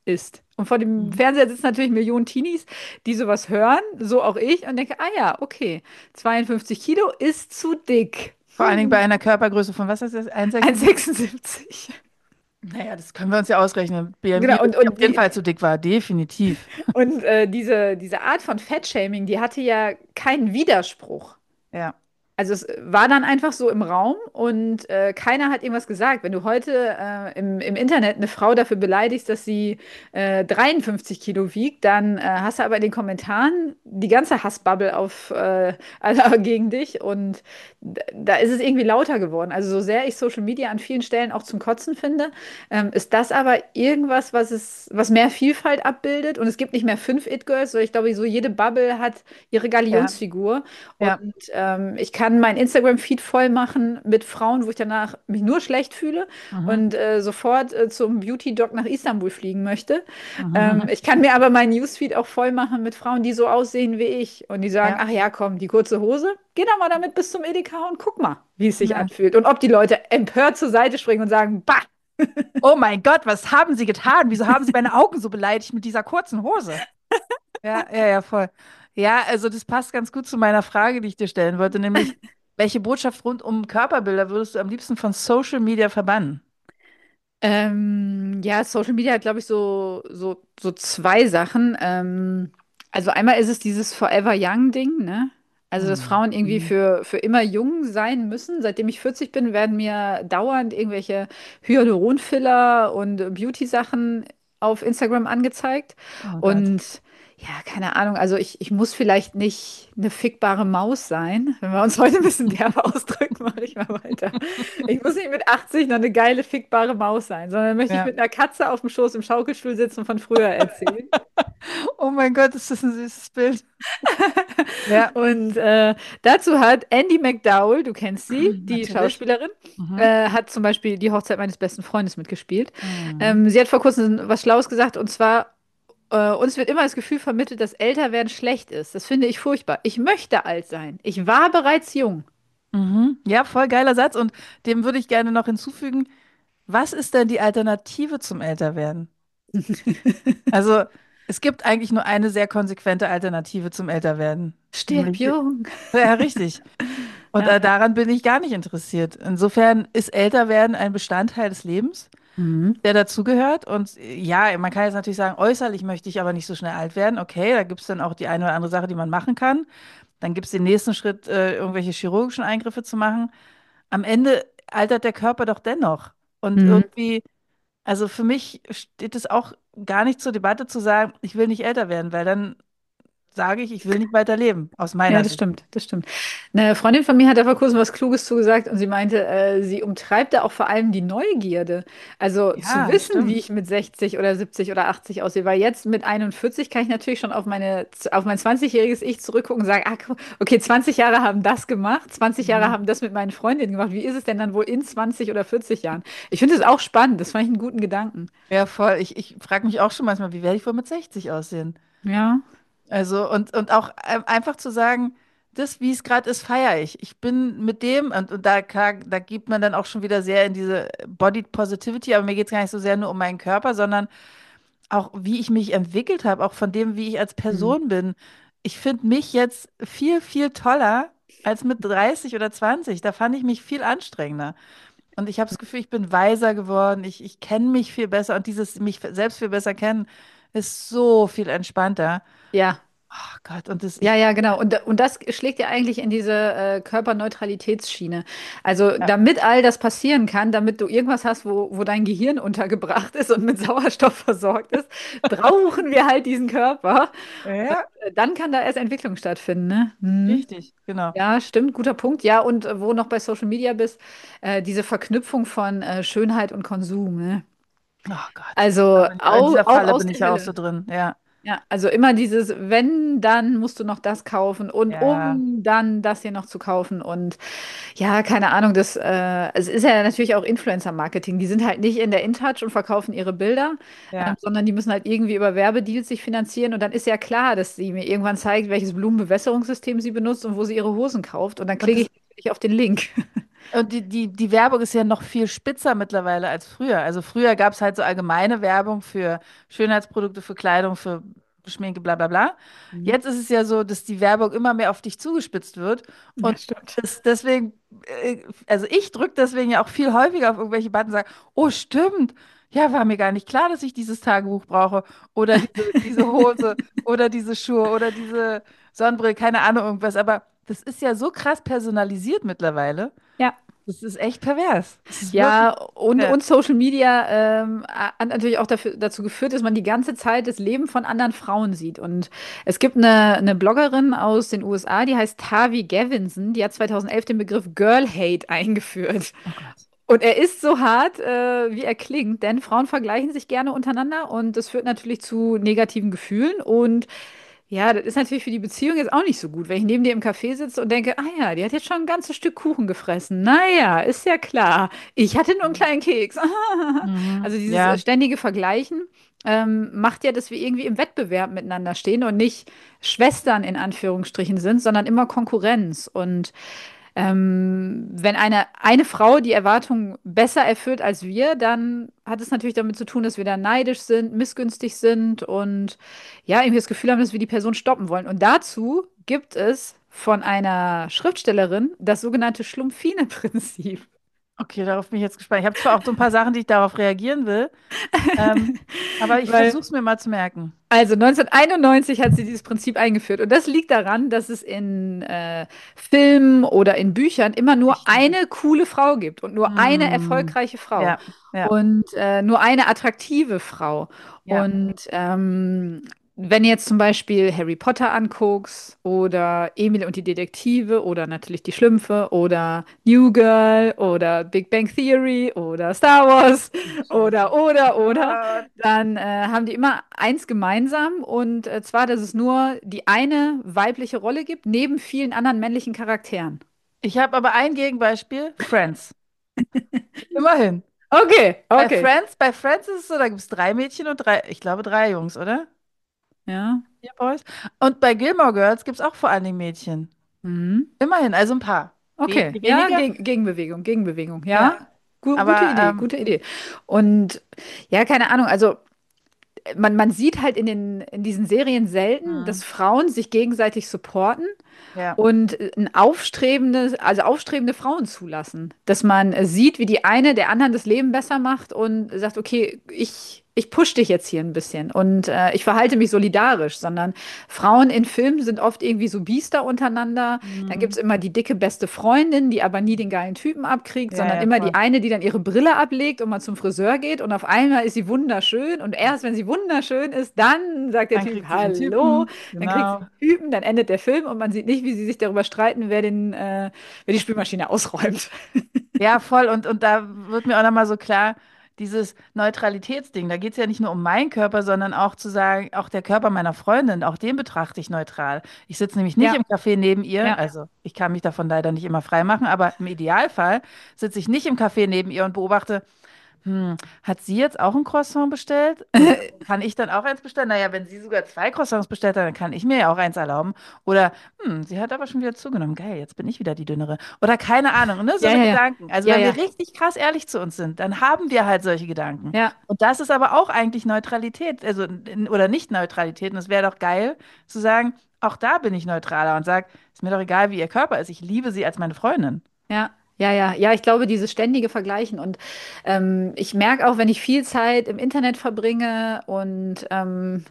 ist. Und vor dem Mhm. Fernseher sitzen natürlich Millionen Teenies, die sowas hören, so auch ich, und denke, ah ja, okay, zweiundfünfzig Kilo ist zu dick. Vor allen Dingen bei Hm. einer Körpergröße von, was ist das, eins Komma eins Komma sechsundsiebzig? sechsundsiebzig. Naja, das können wir uns ja ausrechnen. B M I, Genau, dass und, ich auf und, jeden die, Fall zu dick war, definitiv. und äh, diese, diese Art von Fettshaming, die hatte ja keinen Widerspruch. Ja, Also es war dann einfach so im Raum und äh, keiner hat irgendwas gesagt. Wenn du heute äh, im, im Internet eine Frau dafür beleidigst, dass sie äh, dreiundfünfzig Kilo wiegt, dann äh, hast du aber in den Kommentaren die ganze Hassbubble auf äh, alle gegen dich und d- da ist es irgendwie lauter geworden. Also so sehr ich Social Media an vielen Stellen auch zum Kotzen finde, ähm, ist das aber irgendwas, was es, was mehr Vielfalt abbildet und es gibt nicht mehr fünf It-Girls, sondern ich glaube, so jede Bubble hat ihre ja, Galionsfigur. Und ja. ähm, ich kann mein Instagram-Feed voll machen mit Frauen, wo ich danach mich nur schlecht fühle Mhm. und äh, sofort äh, zum Beauty-Doc nach Istanbul fliegen möchte. Ähm, Mhm. ich kann mir aber meinen Newsfeed auch voll machen mit Frauen, die so aussehen wie ich und die sagen, Ja, ach ja, komm, die kurze Hose, geh doch mal damit bis zum Edeka und guck mal, wie es sich ja. anfühlt. Und ob die Leute empört zur Seite springen und sagen, bah, Oh mein Gott, was haben Sie getan? Wieso haben Sie meine Augen so beleidigt mit dieser kurzen Hose? Ja, ja, ja, voll. Ja, also das passt ganz gut zu meiner Frage, die ich dir stellen wollte, nämlich, welche Botschaft rund um Körperbilder würdest du am liebsten von Social Media verbannen? Ähm, ja, Social Media hat, glaube ich, so, so, so zwei Sachen. Ähm, also einmal ist es dieses Forever Young-Ding, ne? Also, dass Frauen irgendwie Mhm. für, für immer jung sein müssen. Seitdem ich vierzig bin, werden mir dauernd irgendwelche Hyaluronfiller und Beauty-Sachen auf Instagram angezeigt. Oh Gott. Und ja, keine Ahnung, also ich, ich muss vielleicht nicht eine fickbare Maus sein. Wenn wir uns heute ein bisschen derbe ausdrücken, mache ich mal weiter. Ich muss nicht mit achtzig noch eine geile, fickbare Maus sein, sondern möchte ich Ja. mit einer Katze auf dem Schoß im Schaukelstuhl sitzen und von früher erzählen. Oh mein Gott, ist das ein süßes Bild. Ja. Und äh, dazu hat Andy McDowell, du kennst sie, die Natürlich. Schauspielerin, Mhm. äh, hat zum Beispiel die Hochzeit meines besten Freundes mitgespielt. Mhm. Ähm, sie hat vor kurzem was Schlaues gesagt und zwar, äh, uns wird immer das Gefühl vermittelt, dass Älterwerden schlecht ist. Das finde ich furchtbar. Ich möchte alt sein. Ich war bereits jung. Mhm. Ja, voll geiler Satz. Und dem würde ich gerne noch hinzufügen, was ist denn die Alternative zum Älterwerden? Also, es gibt eigentlich nur eine sehr konsequente Alternative zum Älterwerden. Stirb Nämlich, jung. ja, richtig. Und Ja, äh, ja. daran bin ich gar nicht interessiert. Insofern ist Älterwerden ein Bestandteil des Lebens, Mhm. der dazugehört. Und äh, ja, man kann jetzt natürlich sagen, äußerlich möchte ich aber nicht so schnell alt werden. Okay, da gibt es dann auch die eine oder andere Sache, die man machen kann. Dann gibt es den nächsten Schritt, äh, irgendwelche chirurgischen Eingriffe zu machen. Am Ende altert der Körper doch dennoch. Und Mhm. irgendwie, also für mich steht es auch gar nicht zur Debatte zu sagen, ich will nicht älter werden, weil dann sage ich, ich will nicht weiter leben, aus Ja, meiner das Sicht. stimmt, das stimmt. Eine Freundin von mir hat da vor kurzem was Kluges zugesagt und sie meinte, äh, sie umtreibt da auch vor allem die Neugierde. Also zu Ja, wissen, wie stimmt. ich mit sechzig oder siebzig oder achtzig aussehe. Weil jetzt mit einundvierzig kann ich natürlich schon auf meine, auf mein zwanzig-jähriges Ich zurückgucken und sagen, ah, guck, okay, zwanzig Jahre haben das gemacht, zwanzig Jahre Mhm. haben das mit meinen Freundinnen gemacht. Wie ist es denn dann wohl in zwanzig oder vierzig Jahren? Ich finde es auch spannend, das fand ich einen guten Gedanken. Ja, voll. Ich, ich frage mich auch schon manchmal, wie werde ich wohl mit sechzig aussehen? Ja. Also, und, und auch ähm, einfach zu sagen, das, wie es gerade ist, feiere ich. Ich bin mit dem, und, und da, klar, da gibt man dann auch schon wieder sehr in diese Body Positivity, aber mir geht es gar nicht so sehr nur um meinen Körper, sondern auch, wie ich mich entwickelt habe, auch von dem, wie ich als Hm. Person bin. Ich finde mich jetzt viel, viel toller als mit dreißig oder zwanzig. Da fand ich mich viel anstrengender. Und ich habe das Gefühl, ich bin weiser geworden, ich, ich kenne mich viel besser und dieses mich selbst viel besser kennen ist so viel entspannter. Ja. Oh Gott, und das, Ja, ich, ja, genau. Und, und das schlägt ja eigentlich in diese äh, Körperneutralitätsschiene. Also ja, damit all das passieren kann, damit du irgendwas hast, wo, wo dein Gehirn untergebracht ist und mit Sauerstoff versorgt ist, brauchen wir halt diesen Körper. Und ja, äh, dann kann da erst Entwicklung stattfinden, ne? Mhm. richtig, genau. Ja, stimmt, guter Punkt. Ja, und äh, wo du noch bei Social Media bist, äh, diese Verknüpfung von äh, Schönheit und Konsum, ne? Oh Gott, da Also bin ich, in au, dieser auch Falle aus bin ich der ja auch so Hölle. drin. Ja, Ja, also immer dieses, wenn, dann musst du noch das kaufen und ja, um dann das hier noch zu kaufen und ja, keine Ahnung, das äh, es ist ja natürlich auch Influencer-Marketing. Die sind halt nicht in der InTouch und verkaufen ihre Bilder, ähm, ja. sondern die müssen halt irgendwie über Werbedeals sich finanzieren und dann ist ja klar, dass sie mir irgendwann zeigt, welches Blumenbewässerungssystem sie benutzt und wo sie ihre Hosen kauft und dann Und klicke das, ich natürlich auf den Link. Und die, die, die Werbung ist ja noch viel spitzer mittlerweile als früher. Also früher gab es halt so allgemeine Werbung für Schönheitsprodukte, für Kleidung, für Schminke, bla bla bla. Mhm. Jetzt ist es ja so, dass die Werbung immer mehr auf dich zugespitzt wird. Ja, Und stimmt. das, deswegen, äh, also ich drücke deswegen ja auch viel häufiger auf irgendwelche Button und sage, oh stimmt, ja, war mir gar nicht klar, dass ich dieses Tagebuch brauche. Oder diese, diese Hose oder diese Schuhe oder diese Sonnenbrille, keine Ahnung, irgendwas. Aber das ist ja so krass personalisiert mittlerweile. Ja. Das ist echt pervers. Das ist wirklich Ja, und, pervers. und Social Media ähm, hat natürlich auch dafür, dazu geführt, dass man die ganze Zeit das Leben von anderen Frauen sieht. Und es gibt eine, eine Bloggerin aus den U S A, die heißt Tavi Gevinson, die hat zweitausendelf den Begriff Girl Hate eingeführt. Oh Gott. Und er ist so hart, äh, wie er klingt, denn Frauen vergleichen sich gerne untereinander und das führt natürlich zu negativen Gefühlen. Und ja, das ist natürlich für die Beziehung jetzt auch nicht so gut, wenn ich neben dir im Café sitze und denke, ah ja, die hat jetzt schon ein ganzes Stück Kuchen gefressen. Naja, ist ja klar. Ich hatte nur einen kleinen Keks. Mhm. Also dieses äh, Ja, ständige Vergleichen ähm, macht ja, dass wir irgendwie im Wettbewerb miteinander stehen und nicht Schwestern in Anführungsstrichen sind, sondern immer Konkurrenz. Und ähm, wenn eine, eine Frau die Erwartungen besser erfüllt als wir, dann hat es natürlich damit zu tun, dass wir da neidisch sind, missgünstig sind und ja, irgendwie das Gefühl haben, dass wir die Person stoppen wollen. Und dazu gibt es von einer Schriftstellerin das sogenannte Schlumpfine-Prinzip. okay, darauf bin ich jetzt gespannt. Ich habe zwar auch so ein paar Sachen, die ich darauf reagieren will, ähm, aber ich Weil versuche es mir mal zu merken. Also neunzehnhunderteinundneunzig hat sie dieses Prinzip eingeführt. Und das liegt daran, dass es in äh, Filmen oder in Büchern immer nur Ich liebe. eine coole Frau gibt und nur eine Hm. erfolgreiche Frau Ja, ja, und äh, nur eine attraktive Frau. ja. Und ähm, wenn du jetzt zum Beispiel Harry Potter anguckst oder Emil und die Detektive oder natürlich die Schlümpfe oder New Girl oder Big Bang Theory oder Star Wars Scheiße. oder, oder, oder, Gott. dann äh, haben die immer eins gemeinsam und äh, zwar, dass es nur die eine weibliche Rolle gibt, neben vielen anderen männlichen Charakteren. Ich habe aber ein Gegenbeispiel, Friends. Immerhin. Okay, Bei okay. Friends, bei Friends ist es so, da gibt es drei Mädchen und drei, ich glaube drei Jungs, oder? Ja. Vier Boys. Und bei Gilmore Girls gibt es auch vor allen Dingen Mädchen. Mhm. Immerhin, also ein paar. We Okay, ja, weniger? Geg Gegenbewegung, Gegenbewegung, Ja. ja. Gu gute Aber Idee, ähm, gute Idee. Und ja, keine Ahnung, also man, man sieht halt in den, in diesen Serien selten, hm, dass Frauen sich gegenseitig supporten ja, und äh, ein aufstrebende, also aufstrebende Frauen zulassen. Dass man äh, sieht, wie die eine der anderen das Leben besser macht und sagt, okay, ich, ich push dich jetzt hier ein bisschen und äh, ich verhalte mich solidarisch, sondern Frauen in Filmen sind oft irgendwie so Biester untereinander. Dann gibt hm, es immer die dicke beste Freundin, die aber nie den geilen Typen abkriegt, ja, sondern ja, immer die voll. eine, die dann ihre Brille ablegt und mal zum Friseur geht und auf einmal ist sie wunderschön und erst wenn sie wunderschön ist, dann sagt der Dann Typ kriegt sie den Hallo, Typen, dann kriegt sie genau. den Typen, dann endet der Film und man sieht nicht, wie sie sich darüber streiten, wer den, äh, wer die Spülmaschine ausräumt. Ja, voll. Und, und da wird mir auch nochmal so klar, dieses Neutralitätsding, da geht es ja nicht nur um meinen Körper, sondern auch zu sagen, auch der Körper meiner Freundin, auch den betrachte ich neutral. Ich sitze nämlich nicht Ja, im Café neben ihr, ja. also ich kann mich davon leider nicht immer frei machen, aber im Idealfall sitze ich nicht im Café neben ihr und beobachte, hm, hat sie jetzt auch ein Croissant bestellt? Und kann ich dann auch eins bestellen? Naja, wenn sie sogar zwei Croissants bestellt hat, dann kann ich mir ja auch eins erlauben. Oder, hm, sie hat aber schon wieder zugenommen. Geil, jetzt bin ich wieder die Dünnere. Oder keine Ahnung, ne? So Ja, eine ja, ja. Gedanken. Also Ja, wenn wir ja. richtig krass ehrlich zu uns sind, dann haben wir halt solche Gedanken. Ja. Und das ist aber auch eigentlich Neutralität, also n- oder nicht Neutralität. Und es wäre doch geil zu sagen, auch da bin ich neutraler und sage, ist mir doch egal, wie ihr Körper ist. Ich liebe sie als meine Freundin. Ja, ja, ja, ja, ich glaube, dieses ständige Vergleichen. Und ähm, ich merke auch, wenn ich viel Zeit im Internet verbringe und ähm,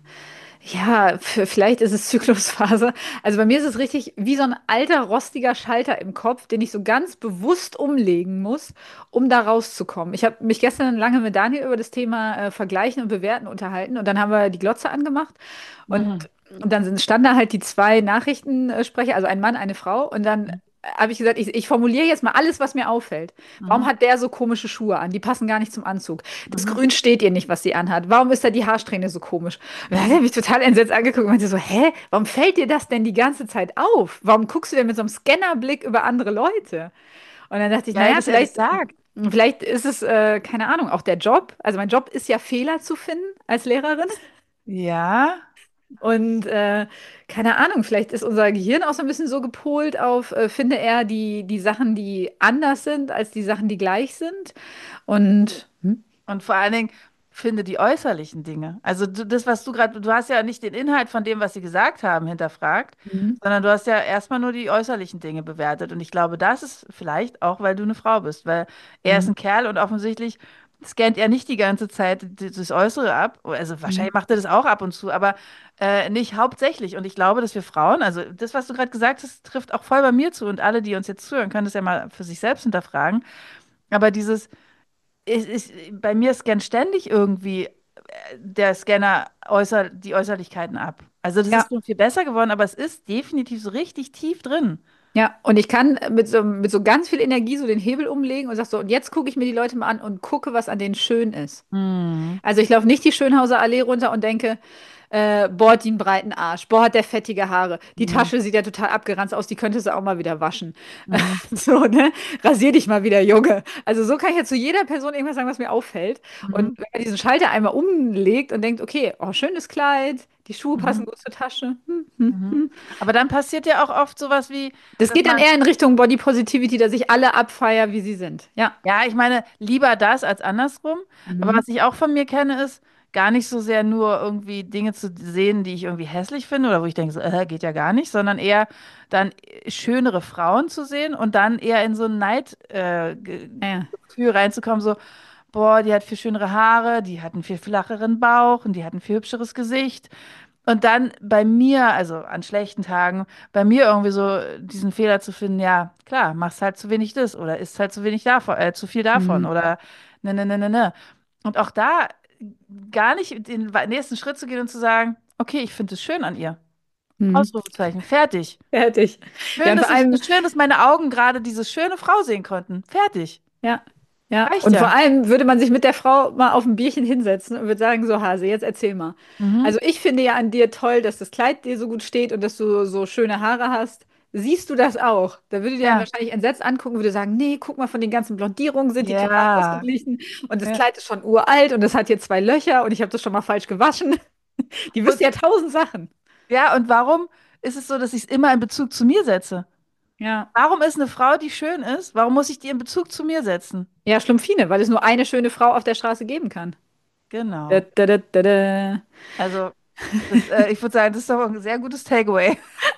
ja, f- vielleicht ist es Zyklusphase. Also bei mir ist es richtig wie so ein alter, rostiger Schalter im Kopf, den ich so ganz bewusst umlegen muss, um da rauszukommen. Ich habe mich gestern lange mit Daniel über das Thema äh, Vergleichen und Bewerten unterhalten und dann haben wir die Glotze angemacht und, Mhm. und dann sind, standen da halt die zwei Nachrichtensprecher, also ein Mann, eine Frau und dann habe ich gesagt, ich, ich formuliere jetzt mal alles, was mir auffällt. Warum Mhm. hat der so komische Schuhe an? Die passen gar nicht zum Anzug. Das Mhm. Grün steht ihr nicht, was sie anhat. Warum ist da die Haarsträhne so komisch? Und dann hat er mich total entsetzt angeguckt und meinte so, hä, warum fällt dir das denn die ganze Zeit auf? Warum guckst du denn mit so einem Scannerblick über andere Leute? Und dann dachte ich, Geil, naja, dass er das vielleicht, sagt. vielleicht ist es, äh, keine Ahnung, auch der Job. Also mein Job ist ja Fehler zu finden als Lehrerin. Ja. Und äh, keine Ahnung, vielleicht ist unser Gehirn auch so ein bisschen so gepolt auf, äh, finde eher die, die Sachen, die anders sind, als die Sachen, die gleich sind. Und hm? Und vor allen Dingen finde die äußerlichen Dinge. Also du, das, was du gerade, du hast ja nicht den Inhalt von dem, was sie gesagt haben, hinterfragt, Mhm. sondern du hast ja erstmal nur die äußerlichen Dinge bewertet. Und ich glaube, das ist vielleicht auch, weil du eine Frau bist, weil er ist Mhm. ein Kerl und offensichtlich scannt er nicht die ganze Zeit d- das Äußere ab. Also Mhm. wahrscheinlich macht er das auch ab und zu, aber äh, nicht hauptsächlich. Und ich glaube, dass wir Frauen, also das, was du gerade gesagt hast, trifft auch voll bei mir zu. Und alle, die uns jetzt zuhören, können das ja mal für sich selbst hinterfragen. Aber dieses ich, ich, bei mir scannt ständig irgendwie äh, der Scanner äußer, die Äußerlichkeiten ab. Also das ist Ja. schon viel besser geworden, aber es ist definitiv so richtig tief drin. Ja, und ich kann mit so, mit so ganz viel Energie so den Hebel umlegen und sag so, und jetzt gucke ich mir die Leute mal an und gucke, was an denen schön ist. Mhm. Also ich laufe nicht die Schönhauser Allee runter und denke, äh, boah, hat die einen breiten Arsch, boah, hat der fettige Haare, die Mhm. Tasche sieht ja total abgeranzt aus, die könnte sie auch mal wieder waschen. Mhm. So, ne? Rasier dich mal wieder, Junge. Also so kann ich ja zu jeder Person irgendwas sagen, was mir auffällt. Und Mhm. wenn man diesen Schalter einmal umlegt und denkt, okay, oh, schönes Kleid, die Schuhe passen Mhm. gut zur Tasche. Hm, hm, Mhm. hm. Aber dann passiert ja auch oft sowas wie, Das dass geht dann man, eher in Richtung Body Positivity, dass ich alle abfeier, wie sie sind. Ja. ja, ich meine, lieber das als andersrum. Aber Mhm. was ich auch von mir kenne, ist gar nicht so sehr nur irgendwie Dinge zu sehen, die ich irgendwie hässlich finde oder wo ich denke, so, äh, geht ja gar nicht, sondern eher dann äh, schönere Frauen zu sehen und dann eher in so ein Neidgefühl äh, Ge- Ja, ja. Gefühl reinzukommen, so, boah, die hat viel schönere Haare, die hat einen viel flacheren Bauch und die hat ein viel hübscheres Gesicht. Und dann bei mir, also an schlechten Tagen, bei mir irgendwie so diesen Fehler zu finden, ja, klar, machst halt zu wenig das oder isst halt zu wenig davon, äh, zu viel davon Mhm. oder ne, ne, ne, ne, ne. Und auch da gar nicht den wa- nächsten Schritt zu gehen und zu sagen, okay, ich finde es schön an ihr. Mhm. Ausrufezeichen, fertig. Fertig. Ja, Schön, und dass vor ich, allem, schön, dass meine Augen gerade diese schöne Frau sehen konnten. Fertig. ja, ja. Reicht Und vor ja. allem würde man sich mit der Frau mal auf ein Bierchen hinsetzen und würde sagen, so Hase, jetzt erzähl mal. Mhm. Also ich finde ja an dir toll, dass das Kleid dir so gut steht und dass du so schöne Haare hast. Siehst du das auch? Da würde die dann Ja. wahrscheinlich entsetzt angucken, würde sagen, nee, guck mal, von den ganzen Blondierungen sind die total Ja. ausgeglichen und das Ja. Kleid ist schon uralt und es hat hier zwei Löcher und ich habe das schon mal falsch gewaschen. Die wüsste Und, ja tausend Sachen. ja, und warum ist es so, dass ich es immer in Bezug zu mir setze? Ja. Warum ist eine Frau, die schön ist, warum muss ich die in Bezug zu mir setzen? Ja, Schlumpfine, weil es nur eine schöne Frau auf der Straße geben kann. Da, Genau. da, da, da, da. Also, das, äh, ich würde sagen, das ist doch ein sehr gutes Takeaway.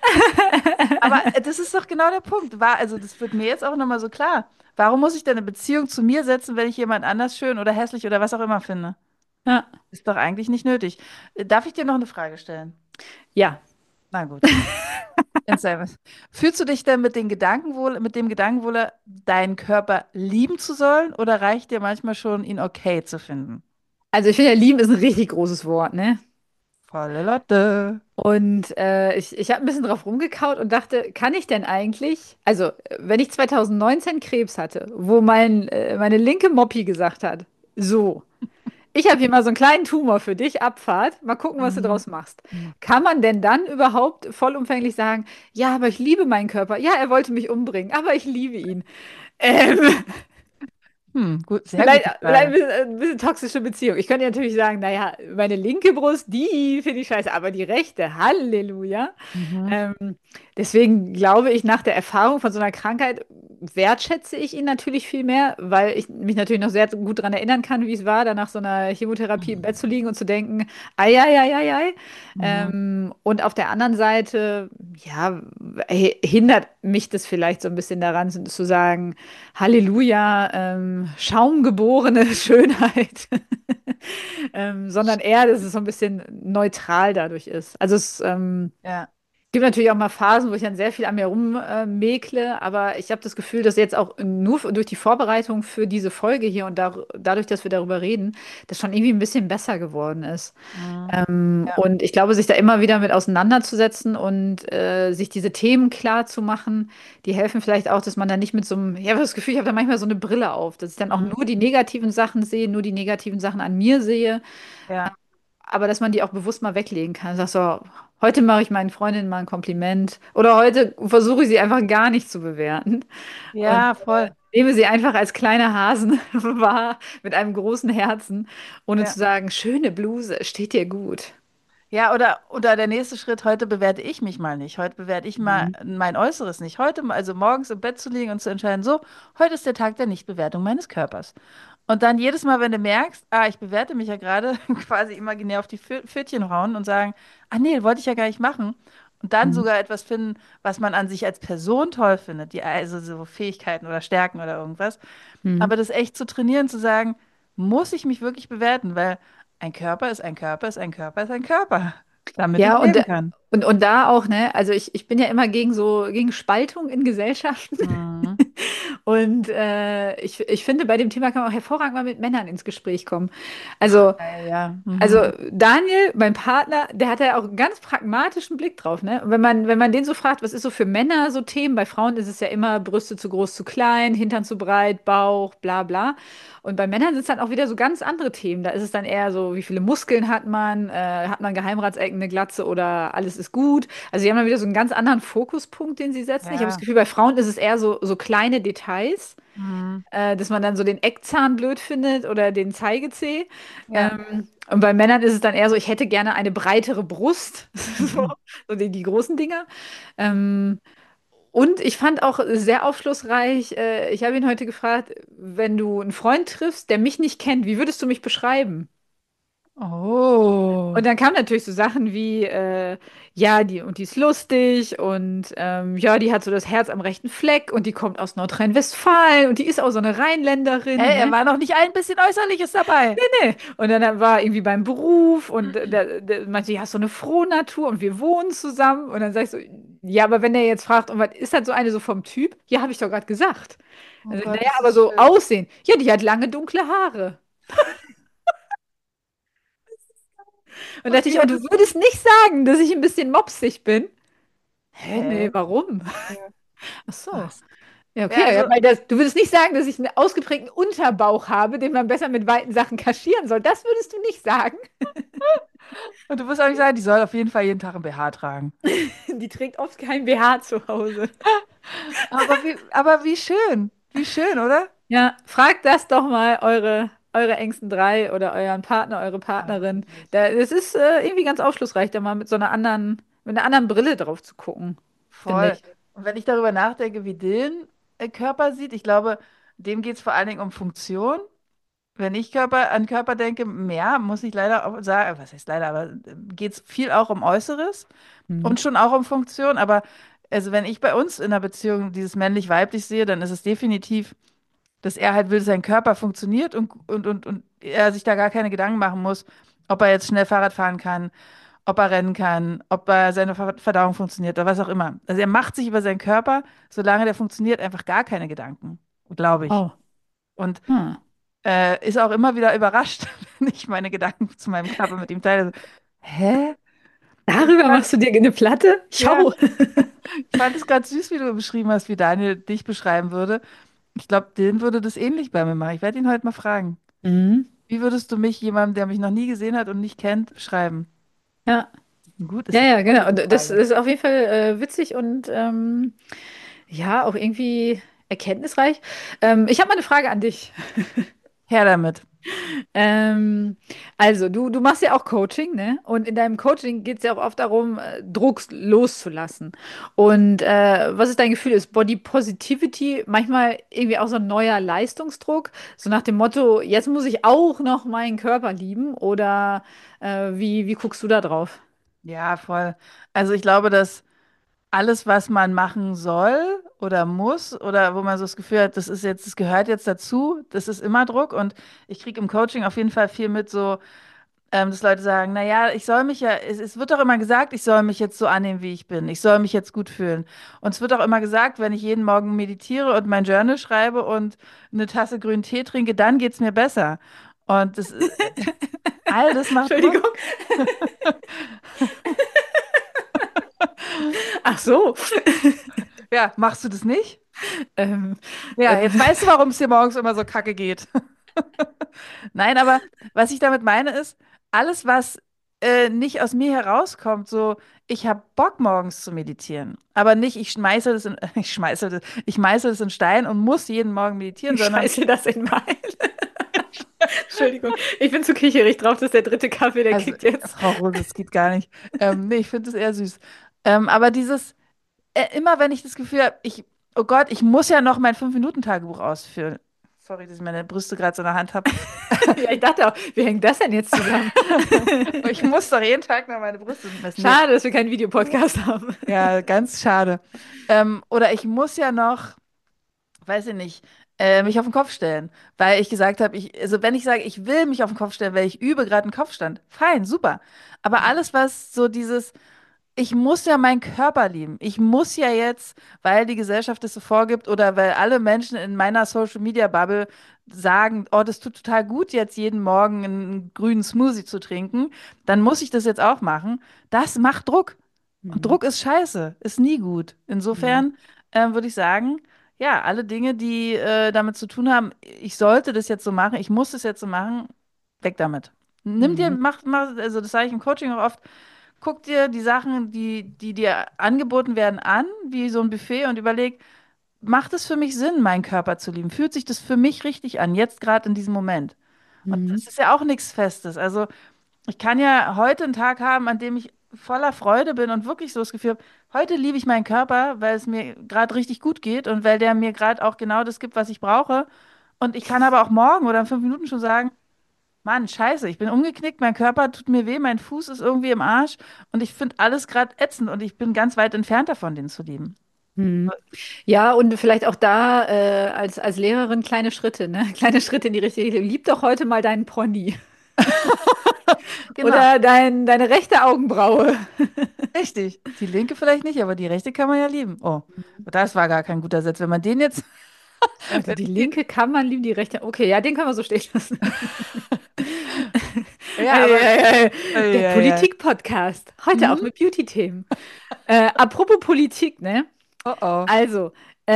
Aber äh, das ist doch genau der Punkt. War, also, das wird mir jetzt auch nochmal so klar. Warum muss ich denn eine Beziehung zu mir setzen, wenn ich jemand anders schön oder hässlich oder was auch immer finde? Ja. Ist doch eigentlich nicht nötig. Äh, Darf ich dir noch eine Frage stellen? Ja. Na gut. Insane. Fühlst du dich denn mit den Gedanken wohl, mit dem Gedanken wohl, deinen Körper lieben zu sollen, oder reicht dir manchmal schon, ihn okay zu finden? Also ich finde ja, lieben ist ein richtig großes Wort, ne? Volle Lotte. Und äh, ich, ich habe ein bisschen drauf rumgekaut und dachte, kann ich denn eigentlich, also äh, wenn ich zwanzig neunzehn Krebs hatte, wo mein, äh, meine linke Moppi gesagt hat, so, ich habe hier mal so einen kleinen Tumor für dich, Abfahrt, mal gucken, was du Mhm. draus machst. Kann man denn dann überhaupt vollumfänglich sagen, ja, aber ich liebe meinen Körper, ja, er wollte mich umbringen, aber ich liebe ihn. Ähm, Hm, gut, sehr Vielleicht, gute vielleicht ein Frage. bisschen, ein bisschen toxische Beziehung. Ich könnte ja natürlich sagen, naja, meine linke Brust, die finde ich scheiße, aber die rechte, Halleluja. Mhm. Ähm, deswegen glaube ich, nach der Erfahrung von so einer Krankheit wertschätze ich ihn natürlich viel mehr, weil ich mich natürlich noch sehr gut daran erinnern kann, wie es war, da nach so einer Chemotherapie im Bett zu liegen und zu denken, ei, ei, ei, ei, ei. Mhm. Ähm, und auf der anderen Seite, ja, hindert mich das vielleicht so ein bisschen daran zu, zu sagen, Halleluja, ähm, schaumgeborene Schönheit, ähm, sondern eher, dass es so ein bisschen neutral dadurch ist. Also es ähm, Ja. gibt natürlich auch mal Phasen, wo ich dann sehr viel an mir rummäkle, aber ich habe das Gefühl, dass jetzt auch nur f- durch die Vorbereitung für diese Folge hier und da, dadurch, dass wir darüber reden, das schon irgendwie ein bisschen besser geworden ist. Mhm. Ähm, Ja. und ich glaube, sich da immer wieder mit auseinanderzusetzen und äh, sich diese Themen klar zu machen, die helfen vielleicht auch, dass man dann nicht mit so einem, ich habe das Gefühl, ich habe da manchmal so eine Brille auf, dass ich dann auch Mhm. nur die negativen Sachen sehe, nur die negativen Sachen an mir sehe, Ja. aber dass man die auch bewusst mal weglegen kann. Sag so, heute mache ich meinen Freundinnen mal ein Kompliment oder heute versuche ich sie einfach gar nicht zu bewerten und Ja, äh, voll. nehme sie einfach als kleine Hasen wahr mit einem großen Herzen, ohne Ja. zu sagen, schöne Bluse, steht dir gut. Ja, oder, oder der nächste Schritt, heute bewerte ich mich mal nicht. Heute bewerte ich mal Mhm. mein Äußeres nicht. Heute, mal- also morgens im Bett zu liegen und zu entscheiden, so, heute ist der Tag der Nichtbewertung meines Körpers. Und dann jedes Mal, wenn du merkst, ah, ich bewerte mich ja gerade, quasi imaginär auf die Pfö- Pfötchen hauen und sagen, ah nee, wollte ich ja gar nicht machen. Und dann Mhm. sogar etwas finden, was man an sich als Person toll findet, die also so Fähigkeiten oder Stärken oder irgendwas. Mhm. Aber das echt zu trainieren, zu sagen, muss ich mich wirklich bewerten, weil ein Körper ist ein Körper, ist ein Körper, ist ein Körper, damit ich Ja, und, leben äh, kann. und, und da auch, ne, also ich, ich bin ja immer gegen so, gegen Spaltung in Gesellschaften. Mhm. Und äh, ich, ich finde, bei dem Thema kann man auch hervorragend mal mit Männern ins Gespräch kommen. Ach, Also, geil, ja. also Mhm. Daniel, mein Partner, der hat ja auch einen ganz pragmatischen Blick drauf, ne? Und wenn man, wenn man den so fragt, was ist so für Männer so Themen, bei Frauen ist es ja immer Brüste zu groß, zu klein, Hintern zu breit, Bauch, bla bla. Und bei Männern sind es dann auch wieder so ganz andere Themen. Da ist es dann eher so, wie viele Muskeln hat man, äh, hat man Geheimratsecken, eine Glatze oder alles ist gut. Also sie haben dann wieder so einen ganz anderen Fokuspunkt, den sie setzen. Ich habe das Ja. Gefühl, bei Frauen ist es eher so, so kleine Details, Mhm. äh, dass man dann so den Eckzahn blöd findet oder den Zeigezeh. Ja. Ähm, und bei Männern ist es dann eher so, ich hätte gerne eine breitere Brust, so, Mhm. so die, die großen Dinger. Ähm, und ich fand auch sehr aufschlussreich, äh, ich habe ihn heute gefragt, wenn du einen Freund triffst, der mich nicht kennt, wie würdest du mich beschreiben? Oh. Und dann kamen natürlich so Sachen wie, äh, ja, die und die ist lustig und ähm, ja, die hat so das Herz am rechten Fleck und die kommt aus Nordrhein-Westfalen und die ist auch so eine Rheinländerin, Hey, er ne? war noch nicht ein bisschen Äußerliches dabei. Nee. Und dann war irgendwie beim Beruf und der, der meinte, ja, hast so eine Frohnatur und wir wohnen zusammen. Und dann sag ich so, ja, aber wenn der jetzt fragt, und was ist das so eine so vom Typ? Ja, habe ich doch gerade gesagt. Oh Also, Gott, naja, das aber ist so schön. aussehen. Ja, die hat lange dunkle Haare. Und Und dachte ich, wie oh, du hättest würdest nicht sagen, dass ich ein bisschen mopsig bin. Hä, nee, Hä? warum? Ja. Ach so. Was? Ja, Ja, okay. Ja, also, weil das, du würdest nicht sagen, dass ich einen ausgeprägten Unterbauch habe, den man besser mit weiten Sachen kaschieren soll. Das würdest du nicht sagen. und du wirst auch nicht sagen, die soll auf jeden Fall jeden Tag ein B H tragen. Die trägt oft kein B H zu Hause. Aber wie, aber wie schön. Wie schön, oder? Ja, fragt das doch mal eure, eure engsten drei oder euren Partner, eure Aber Partnerin. wirklich. Da, es ist äh, irgendwie ganz aufschlussreich, da mal mit so einer anderen, mit einer anderen Brille drauf zu gucken, finde Voll. ich. Und wenn ich darüber nachdenke, wie Dylan äh, Körper sieht, ich glaube, dem geht es vor allen Dingen um Funktion. Wenn ich Körper, an Körper denke, mehr, muss ich leider auch sagen, was heißt leider, aber geht es viel auch um Äußeres Mhm. und schon auch um Funktion. Aber also wenn ich bei uns in der Beziehung dieses männlich-weiblich sehe, dann ist es definitiv, dass er halt will, dass sein Körper funktioniert und, und, und, und er sich da gar keine Gedanken machen muss, ob er jetzt schnell Fahrrad fahren kann, ob er rennen kann, ob er seine Ver- Verdauung funktioniert oder was auch immer. Also er macht sich über seinen Körper, solange der funktioniert, einfach gar keine Gedanken, glaube ich. Oh. Und Hm. äh, ist auch immer wieder überrascht, wenn ich meine Gedanken zu meinem Körper mit ihm teile. So, hä? Und ich Darüber fand, machst du dir eine Platte? ja, Schau. ich fand es gerade süß, wie du beschrieben hast, wie Daniel dich beschreiben würde. Ich glaube, Dylan würde das ähnlich bei mir machen. Ich werde ihn heute mal fragen. Mhm. Wie würdest du mich, jemandem, der mich noch nie gesehen hat und nicht kennt, beschreiben? Ja. Gut, ist Ja, eine ja, genau. gute Und das Frage. ist auf jeden Fall äh, witzig und ähm, ja, auch irgendwie erkenntnisreich. Ähm, ich habe mal eine Frage an dich. Her damit. Ähm, also, du, du machst ja auch Coaching, ne? Und in deinem Coaching geht es ja auch oft darum, äh, Druck loszulassen. Und äh, was ist dein Gefühl? Ist Body Positivity manchmal irgendwie auch so ein neuer Leistungsdruck? So nach dem Motto, jetzt muss ich auch noch meinen Körper lieben? Oder äh, wie, wie guckst du da drauf? Ja, voll. Also ich glaube, dass alles, was man machen soll oder muss oder wo man so das Gefühl hat, das ist jetzt, das gehört jetzt dazu, das ist immer Druck. Und ich kriege im Coaching auf jeden Fall viel mit so, ähm, dass Leute sagen, naja, ich soll mich ja, es, es wird doch immer gesagt, ich soll mich jetzt so annehmen, wie ich bin. Ich soll mich jetzt gut fühlen. Und es wird auch immer gesagt, wenn ich jeden Morgen meditiere und mein Journal schreibe und eine Tasse grünen Tee trinke, dann geht es mir besser. Und das, äh, all das macht Druck. Entschuldigung. Ach so. Ja, machst du das nicht? Ähm, Ja, äh, jetzt weißt du, warum es dir morgens immer so kacke geht. Nein, aber was ich damit meine ist, alles, was äh, nicht aus mir herauskommt, so, ich habe Bock morgens zu meditieren, aber nicht, ich schmeiße das in, ich schmeiße das, ich meißel das in Stein und muss jeden Morgen meditieren, ich sondern schmeiße das in Wein. Entschuldigung, ich bin zu kicherig drauf, dass der dritte Kaffee, der Also, kickt jetzt. Frau Rose, das geht gar nicht. Ähm, nee, ich finde es eher süß. Ähm, aber dieses, äh, immer wenn ich das Gefühl habe, ich, oh Gott, ich muss ja noch mein Fünf-Minuten-Tagebuch ausfüllen. Sorry, dass ich meine Brüste gerade so in der Hand habe. Ja, ich dachte auch, wie hängt das denn jetzt zusammen? Ich muss doch jeden Tag noch meine Brüste messen. Nee. Schade, dass wir keinen Videopodcast haben. Ja, ganz schade. Ähm, oder ich muss ja noch, weiß ich nicht, äh, mich auf den Kopf stellen, weil ich gesagt habe, ich, also wenn ich sage, ich will mich auf den Kopf stellen, weil ich übe gerade einen Kopfstand, fein, super. Aber alles, was so dieses, ich muss ja meinen Körper lieben. Ich muss ja jetzt, weil die Gesellschaft es so vorgibt oder weil alle Menschen in meiner Social Media Bubble sagen, oh, das tut total gut, jetzt jeden Morgen einen grünen Smoothie zu trinken, dann muss ich das jetzt auch machen. Das macht Druck. Und Mhm. Druck ist scheiße, ist nie gut. Mhm. Insofern äh, würde ich sagen, ja, alle Dinge, die äh, damit zu tun haben, ich sollte das jetzt so machen, ich muss das jetzt so machen, weg damit. Nimm dir, Mhm. mach, mach, also das sage ich im Coaching auch oft, guck dir die Sachen, die, die dir angeboten werden, an, wie so ein Buffet und überleg, macht es für mich Sinn, meinen Körper zu lieben? Fühlt sich das für mich richtig an, jetzt gerade in diesem Moment? Und Mhm. das ist ja auch nichts Festes. Also ich kann ja heute einen Tag haben, an dem ich voller Freude bin und wirklich so das Gefühl habe, heute liebe ich meinen Körper, weil es mir gerade richtig gut geht und weil der mir gerade auch genau das gibt, was ich brauche. Und ich kann aber auch morgen oder in fünf Minuten schon sagen, Mann, scheiße, ich bin umgeknickt, mein Körper tut mir weh, mein Fuß ist irgendwie im Arsch und ich finde alles gerade ätzend und ich bin ganz weit entfernt davon, den zu lieben. Mhm. Ja, und vielleicht auch da äh, als, als Lehrerin kleine Schritte, ne? Kleine Schritte in die richtige Richtung. Lieb doch heute mal deinen Pony Genau, oder dein, deine rechte Augenbraue. richtig. Die linke vielleicht nicht, aber die rechte kann man ja lieben. Oh, das war gar kein guter Satz. Wenn man den jetzt, Also wenn die ich den, linke kann man lieben, die rechte. Okay, ja, den können wir so stehen lassen. ja, Ei, aber, ei, ei. Der ei, ei, ei. Politik-Podcast. Heute auch Hm? mit Beauty-Themen. Äh, apropos Politik, ne? Oh oh. Also,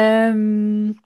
ähm,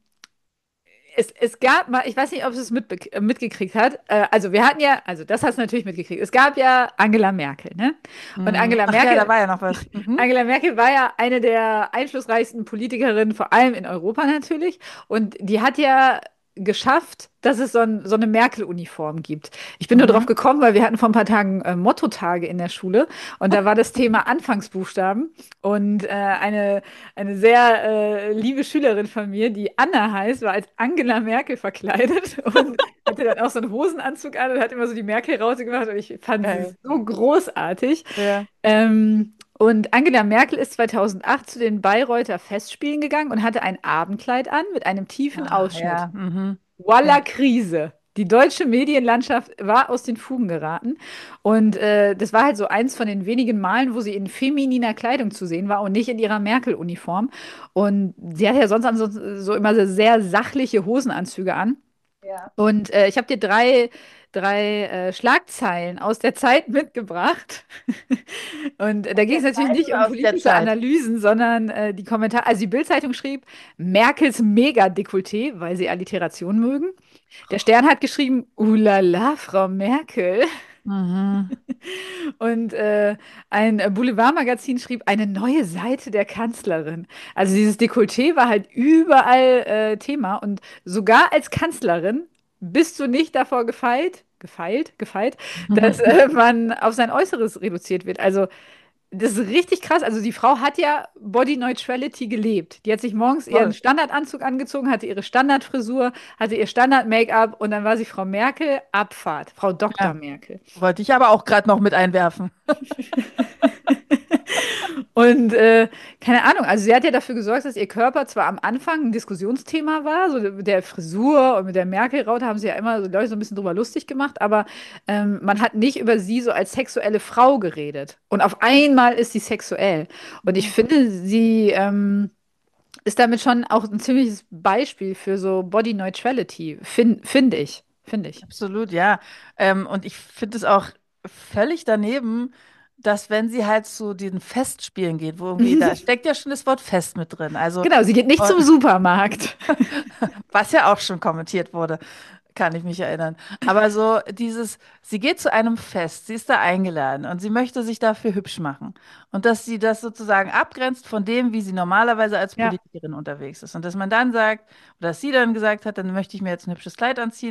es, es gab mal, ich weiß nicht, ob es es mitbe äh, mitgekriegt hat. Äh, also wir hatten ja, also das hast du natürlich mitgekriegt. Es gab ja Angela Merkel, ne? Und Hm. Angela Ach ja, da Merkel, war ja noch was. Mhm. Angela Merkel war ja eine der einflussreichsten Politikerinnen, vor allem in Europa natürlich. Und die hat ja geschafft, dass es so, ein, so eine Merkel-Uniform gibt. Ich bin nur drauf Mhm. gekommen, weil wir hatten vor ein paar Tagen äh, Motto-Tage in der Schule und da war das Thema Anfangsbuchstaben und äh, eine, eine sehr äh, liebe Schülerin von mir, die Anna heißt, war als Angela Merkel verkleidet und hatte dann auch so einen Hosenanzug an und hat immer so die Merkel rausgemacht und ich fand sie Geil. so großartig. Ja. Ähm, und Angela Merkel ist zweitausendacht zu den Bayreuther Festspielen gegangen und hatte ein Abendkleid an mit einem tiefen Ah, Ausschnitt. ja. Mhm. Voila, Ja. Krise. Die deutsche Medienlandschaft war aus den Fugen geraten. Und äh, das war halt so eins von den wenigen Malen, wo sie in femininer Kleidung zu sehen war und nicht in ihrer Merkel-Uniform. Und sie hat ja sonst an so, so immer so sehr sachliche Hosenanzüge an. Ja. Und äh, ich habe dir drei, drei äh, Schlagzeilen aus der Zeit mitgebracht. Und äh, da Aus ging der es natürlich Zeit nicht um oder aus der politische Zeit? Analysen, sondern äh, die Kommentare. Also die Bild-Zeitung schrieb, Merkels Mega-Dekolleté, weil sie Alliteration mögen. Der Stern hat geschrieben, Ulala, Frau Merkel. Mhm. Und äh, ein äh, Boulevardmagazin schrieb, eine neue Seite der Kanzlerin. Also dieses Dekolleté war halt überall äh, Thema. Und sogar als Kanzlerin bist du nicht davor gefeit, gefeilt, gefeit, dass äh, man auf sein Äußeres reduziert wird. Also das ist richtig krass. Also die Frau hat ja Body Neutrality gelebt. Die hat sich morgens ihren Voll. Standardanzug angezogen, hatte ihre Standardfrisur, hatte ihr Standard-Make-up und dann war sie Frau Merkel, Abfahrt. Frau Doktor Ja. Merkel. Wollte ich aber auch gerade noch mit einwerfen. Und äh, keine Ahnung, also sie hat ja dafür gesorgt, dass ihr Körper zwar am Anfang ein Diskussionsthema war, so mit der Frisur und mit der Merkel-Raute haben sie ja immer, so, glaube ich, so ein bisschen drüber lustig gemacht, aber ähm, man hat nicht über sie so als sexuelle Frau geredet. Und auf einmal ist sie sexuell. Und ich Mhm. finde, sie ähm, ist damit schon auch ein ziemliches Beispiel für so Body Neutrality, fin finde ich. Finde ich. Absolut, ja. Ähm, und ich finde es auch völlig daneben, dass wenn sie halt zu diesen Festspielen geht, wo irgendwie, da steckt ja schon das Wort Fest mit drin. Also, Genau, sie geht nicht und, zum Supermarkt. was ja auch schon kommentiert wurde, kann ich mich erinnern. Aber so dieses, sie geht zu einem Fest, sie ist da eingeladen und sie möchte sich dafür hübsch machen. Und dass sie das sozusagen abgrenzt von dem, wie sie normalerweise als Ja. Politikerin unterwegs ist. Und dass man dann sagt, oder dass sie dann gesagt hat, dann möchte ich mir jetzt ein hübsches Kleid anziehen.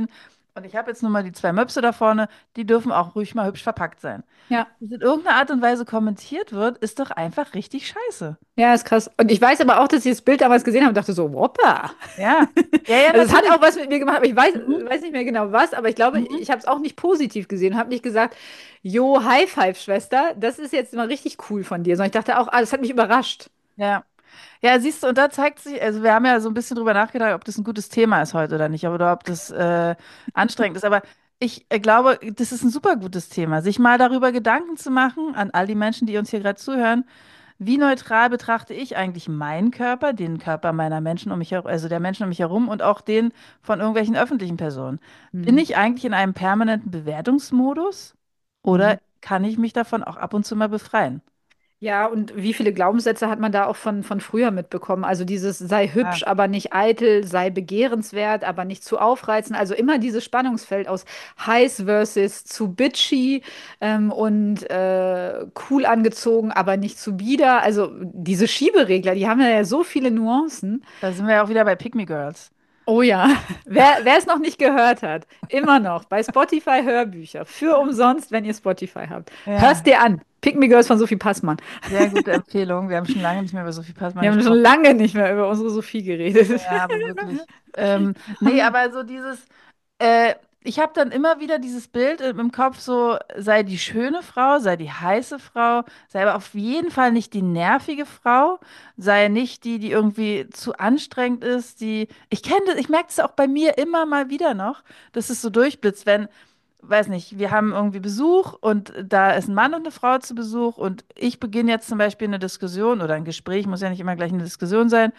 Und ich habe jetzt nur mal die zwei Möpse da vorne, die dürfen auch ruhig mal hübsch verpackt sein. Ja. Dass in irgendeiner Art und Weise kommentiert wird, ist doch einfach richtig scheiße. Ja, ist krass. Und ich weiß aber auch, dass ich das Bild damals gesehen habe und dachte so, woppa. Ja, ja, ja, Also es hat natürlich. auch was mit mir gemacht, aber ich weiß, Mhm. weiß nicht mehr genau was, aber ich glaube, Mhm. ich habe es auch nicht positiv gesehen und habe nicht gesagt, Jo, High Five, Schwester, das ist jetzt mal richtig cool von dir, sondern ich dachte auch, ah, das hat mich überrascht. Ja. Ja, siehst du, und da zeigt sich, also wir haben ja so ein bisschen drüber nachgedacht, ob das ein gutes Thema ist heute oder nicht, oder ob das äh, anstrengend ist. Aber ich äh, glaube, das ist ein super gutes Thema, sich mal darüber Gedanken zu machen, an all die Menschen, die uns hier gerade zuhören, wie neutral betrachte ich eigentlich meinen Körper, den Körper meiner Menschen um mich herum, also der Menschen um mich herum und auch den von irgendwelchen öffentlichen Personen. Bin Mhm. ich eigentlich in einem permanenten Bewertungsmodus oder Mhm. kann ich mich davon auch ab und zu mal befreien? Ja, und wie viele Glaubenssätze hat man da auch von, von früher mitbekommen? Also dieses sei Ja. hübsch, aber nicht eitel, sei begehrenswert, aber nicht zu aufreizend. Also immer dieses Spannungsfeld aus heiß versus zu bitchy ähm, und äh, cool angezogen, aber nicht zu bieder. Also diese Schieberegler, die haben ja so viele Nuancen. Da sind wir ja auch wieder bei Pick Me Girls. Oh ja, wer, wer es noch nicht gehört hat, immer noch bei Spotify Hörbücher. Für umsonst, wenn ihr Spotify habt. Hörst Ja, dir an. Pick Me Girls von Sophie Passmann. sehr gute Empfehlung. Wir haben schon lange nicht mehr über Sophie Passmann Wir haben schon gesprochen. lange nicht mehr über unsere Sophie geredet. Ja, aber wirklich. Ähm, nee, aber so dieses, äh, ich habe dann immer wieder dieses Bild im im Kopf, so sei die schöne Frau, sei die heiße Frau, sei aber auf jeden Fall nicht die nervige Frau, sei nicht die, die irgendwie zu anstrengend ist, die, ich kenne das, ich merke das auch bei mir immer mal wieder noch, dass es so durchblitzt, wenn, weiß nicht, wir haben irgendwie Besuch und da ist ein Mann und eine Frau zu Besuch und ich beginne jetzt zum Beispiel eine Diskussion oder ein Gespräch, muss ja nicht immer gleich eine Diskussion sein.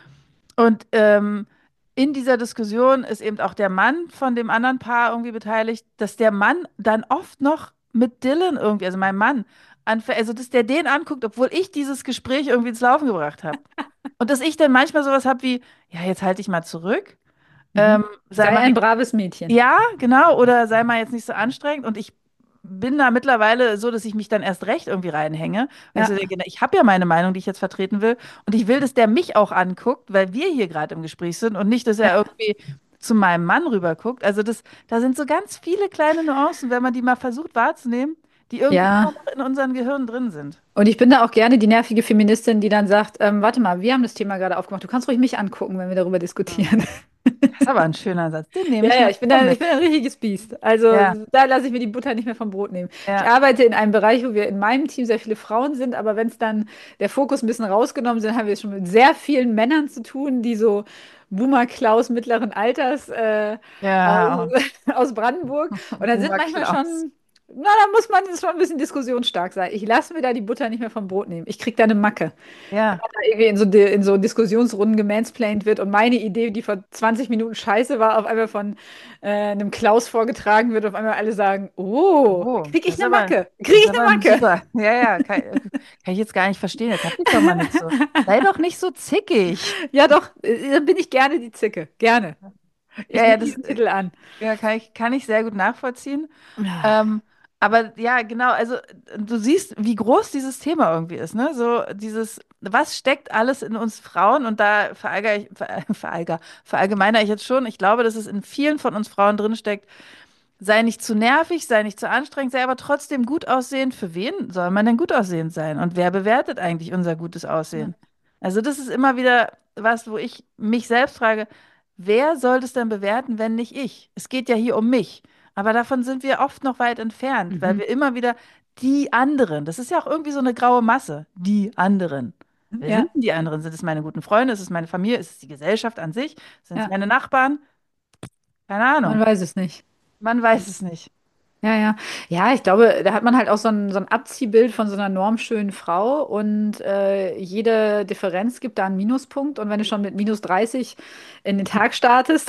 Und ähm, in dieser Diskussion ist eben auch der Mann von dem anderen Paar irgendwie beteiligt, dass der Mann dann oft noch mit Dylan irgendwie, also meinem Mann, anfängt, also dass der den anguckt, obwohl ich dieses Gespräch irgendwie ins Laufen gebracht habe. Und dass ich dann manchmal sowas habe wie, ja, jetzt halte ich mal zurück, Mhm. ähm, sei Sei mal, ein braves Mädchen. ja, genau, oder sei mal jetzt nicht so anstrengend. Und ich bin da mittlerweile so, dass ich mich dann erst recht irgendwie reinhänge, weil ich so Ja, denke, na, ich habe ja meine Meinung, die ich jetzt vertreten will. Und ich will, dass der mich auch anguckt, weil wir hier gerade im Gespräch sind und nicht, dass er ja, irgendwie zu meinem Mann rüber guckt. Also das, da sind so ganz viele kleine Nuancen, wenn man die mal versucht wahrzunehmen, die irgendwie immer ja. noch in unseren Gehirnen drin sind. Und ich bin da auch gerne die nervige Feministin, die dann sagt, ähm, warte mal, wir haben das Thema gerade aufgemacht. Du kannst ruhig mich angucken, wenn wir darüber diskutieren. Mhm. Das ist aber ein schöner Satz. Den nehme Ja, ich ja, mal ich bin wieder da, ich mit. bin ein richtiges Biest. Also Ja, da lasse ich mir die Butter nicht mehr vom Brot nehmen. Ich ja, arbeite in einem Bereich, wo wir in meinem Team sehr viele Frauen sind, aber wenn es dann der Fokus ein bisschen rausgenommen sind, haben wir es schon mit sehr vielen Männern zu tun, die so Boomer Klaus mittleren Alters äh, aus, ja. aus Brandenburg. Und dann sind Boomer manchmal Klaus. schon, na, da muss man schon ein bisschen diskussionsstark sein. Ich lasse mir da die Butter nicht mehr vom Brot nehmen. Ich kriege da eine Macke Ja. da irgendwie in so, Di- in so Diskussionsrunden gemansplained wird und meine Idee, die vor zwanzig Minuten scheiße war, auf einmal von äh, einem Klaus vorgetragen wird, auf einmal alle sagen, oh, Oh, krieg das ich ist eine aber, Macke, krieg das ist ich aber eine ein Macke. super. Ja, ja, kann, kann ich jetzt gar nicht verstehen. Jetzt hab dich doch mal nicht so. Sei doch nicht so zickig. Ja doch, äh, dann bin ich gerne die Zicke, gerne. Ich Ja, ja, nehme das diesen Titel an. ja, kann ich, kann ich sehr gut nachvollziehen. Ah, Ähm, aber ja, genau, also du siehst, wie groß dieses Thema irgendwie ist, ne? So dieses, was steckt alles in uns Frauen? Und da verallger ich, ver, verallger, verallgemeiner ich jetzt schon. Ich glaube, dass es in vielen von uns Frauen drin steckt. Sei nicht zu nervig, sei nicht zu anstrengend, sei aber trotzdem gut aussehend. Für wen soll man denn gut aussehend sein? Und wer bewertet eigentlich unser gutes ja. Aussehen? Also das ist immer wieder was, wo ich mich selbst frage, wer soll das denn bewerten, wenn nicht ich? Es geht ja hier um mich. Aber davon sind wir oft noch weit entfernt, weil Mhm. wir immer wieder die anderen, das ist ja auch irgendwie so eine graue Masse, die anderen. Wer sind Ja, denn die anderen? Sind es meine guten Freunde? Ist es meine Familie? Ist es die Gesellschaft an sich? Sind es ja, meine Nachbarn? Keine man Ahnung. weiß es nicht. Man weiß es nicht. Ja, ja. Ja, ich glaube, da hat man halt auch so ein, so ein Abziehbild von so einer normschönen Frau und äh, jede Differenz gibt da einen Minuspunkt. Und wenn du schon mit minus dreißig in den Tag startest,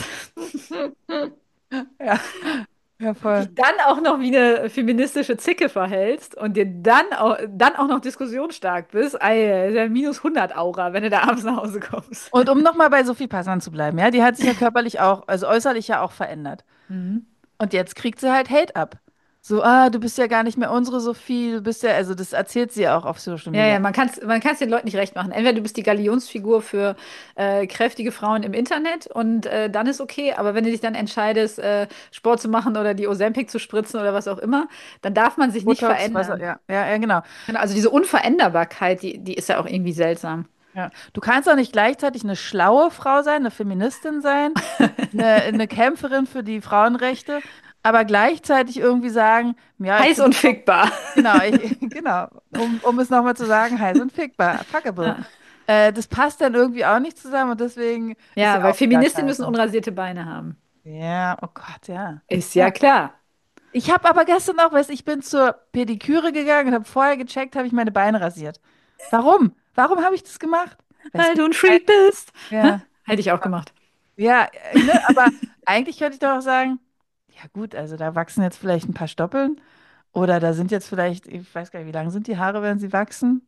Ja, ja, voll. dich dann auch noch wie eine feministische Zicke verhältst und dir dann auch, dann auch noch diskussionsstark bist, ey, ist ja minus hundert Aura, wenn du da abends nach Hause kommst. Und um nochmal bei Sophie Passmann zu bleiben, ja, die hat sich ja körperlich auch, also äußerlich ja auch verändert. Mhm. Und jetzt kriegt sie halt Hate ab. So, ah, du bist ja gar nicht mehr unsere Sophie, du bist ja, also das erzählt sie ja auch auf Social Ja, Media. ja, man kann es man kann's den Leuten nicht recht machen. Entweder du bist die Galionsfigur für äh, kräftige Frauen im Internet und äh, dann ist okay, aber wenn du dich dann entscheidest, äh, Sport zu machen oder die Ozempic zu spritzen oder was auch immer, dann darf man sich nicht Botox, was, verändern. ja, ja, ja, genau. Genau, also diese Unveränderbarkeit, die, die ist ja auch irgendwie seltsam. Ja. Du kannst auch nicht gleichzeitig eine schlaue Frau sein, eine Feministin sein, eine, eine Kämpferin für die Frauenrechte, aber gleichzeitig irgendwie sagen, ja, ich Heiß finde und es auch, fickbar. genau, ich, genau, um, um es nochmal zu sagen, heiß und fickbar, fuckable. Ja, Äh, das passt dann irgendwie auch nicht zusammen und deswegen ist ja ja, weil auch wieder Feministinnen müssen scheiße. unrasierte Beine haben. Ja, oh Gott, ja. Ist ja Ja. klar. Ich habe aber gestern noch, weißt, ich bin zur Pediküre gegangen und habe vorher gecheckt, habe ich meine Beine rasiert. Warum? Warum habe ich das gemacht? Weil es Weil mir du ein gefallen. Freak bist. Hä? Ja. Hätte ich auch gemacht. Ja, äh, ne, aber eigentlich könnte ich doch auch sagen, ja gut, also da wachsen jetzt vielleicht ein paar Stoppeln oder da sind jetzt vielleicht, ich weiß gar nicht, wie lang sind die Haare, wenn sie wachsen?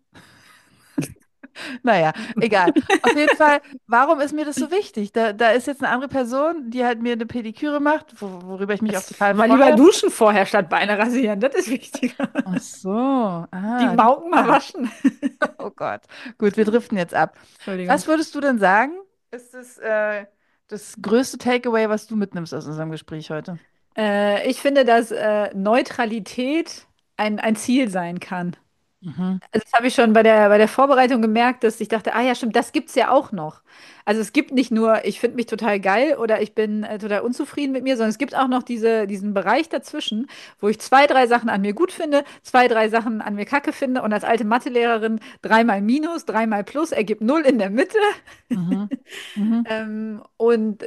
Naja, egal. Auf jeden Fall, warum ist mir das so wichtig? Da, da ist jetzt eine andere Person, die halt mir eine Pediküre macht, wo, worüber ich mich auch total Mal lieber freue. duschen vorher statt Beine rasieren. Das ist wichtiger. Ach so, Die ah, Mauken mal ah, waschen. oh Gott. Gut, wir driften jetzt ab. Entschuldigung. Was würdest du denn sagen, ist das, äh, das größte Takeaway, was du mitnimmst aus unserem Gespräch heute? Äh, ich finde, dass äh, Neutralität ein, ein Ziel sein kann. Mhm. Also das habe ich schon bei der, bei der Vorbereitung gemerkt, dass ich dachte, ah ja, stimmt, das gibt's ja auch noch. Also es gibt nicht nur, ich finde mich total geil oder ich bin äh, total unzufrieden mit mir, sondern es gibt auch noch diese, diesen Bereich dazwischen, wo ich zwei, drei Sachen an mir gut finde, zwei, drei Sachen an mir kacke finde und als alte Mathelehrerin dreimal Minus, dreimal Plus ergibt null in der Mitte. Mhm. Mhm. Ähm, und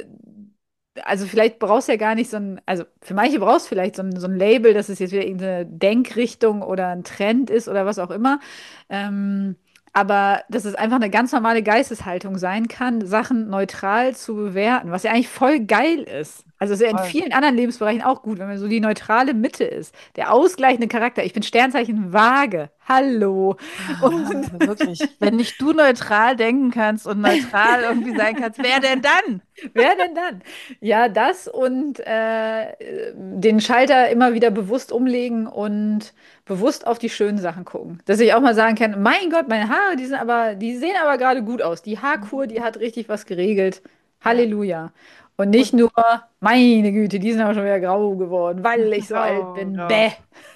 also vielleicht brauchst du ja gar nicht so ein, also für manche brauchst du vielleicht so ein, so ein Label, dass es jetzt wieder irgendeine Denkrichtung oder ein Trend ist oder was auch immer. Ähm, aber dass es einfach eine ganz normale Geisteshaltung sein kann, Sachen neutral zu bewerten, was ja eigentlich voll geil ist. Also ist ja in Voll. vielen anderen Lebensbereichen auch gut, wenn man so die neutrale Mitte ist. Der ausgleichende Charakter. Ich bin Sternzeichen Waage. Hallo. Ah, Und also wirklich, wenn nicht du neutral denken kannst und neutral irgendwie sein kannst, wer denn dann? wer denn dann? Ja, das und äh, den Schalter immer wieder bewusst umlegen und bewusst auf die schönen Sachen gucken. Dass ich auch mal sagen kann, mein Gott, meine Haare, die sind aber, die sehen aber gerade gut aus. Die Haarkur, die hat richtig was geregelt. Ja. Halleluja. Und nicht Und nur, meine Güte, die sind aber schon wieder grau geworden, weil ich so alt grau, bin. grau. Bäh.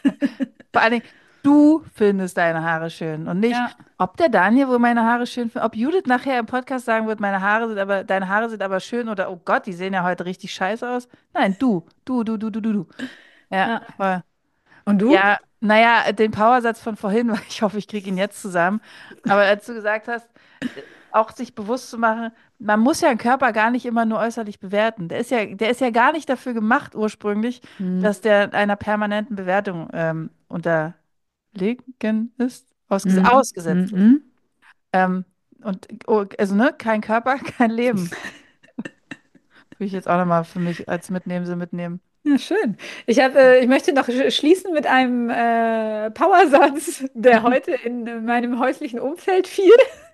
Vor allen Dingen, du findest deine Haare schön und nicht, Ja. ob der Daniel wohl meine Haare schön findet, ob Judith nachher im Podcast sagen wird, meine Haare sind aber, deine Haare sind aber schön oder oh Gott, die sehen ja heute richtig scheiße aus. Nein, du, du, du, du, du, du, du. Ja, Ja. voll. Und du? Ja, naja, den Powersatz von vorhin, ich hoffe, ich kriege ihn jetzt zusammen. Aber als du gesagt hast, äh, auch sich bewusst zu machen, man muss ja einen Körper gar nicht immer nur äußerlich bewerten. Der ist ja, der ist ja gar nicht dafür gemacht ursprünglich, Hm. dass der einer permanenten Bewertung ähm, unterlegen ist, ausges Mhm. ausgesetzt ist. Mhm. Ähm, und oh, also ne, kein Körper, kein Leben. Will ich jetzt auch nochmal für mich als mitnehmen, so mitnehmen. Ja, schön. Ich habe, äh, ich möchte noch sch- schließen mit einem äh, Powersatz, der heute in meinem häuslichen Umfeld fiel.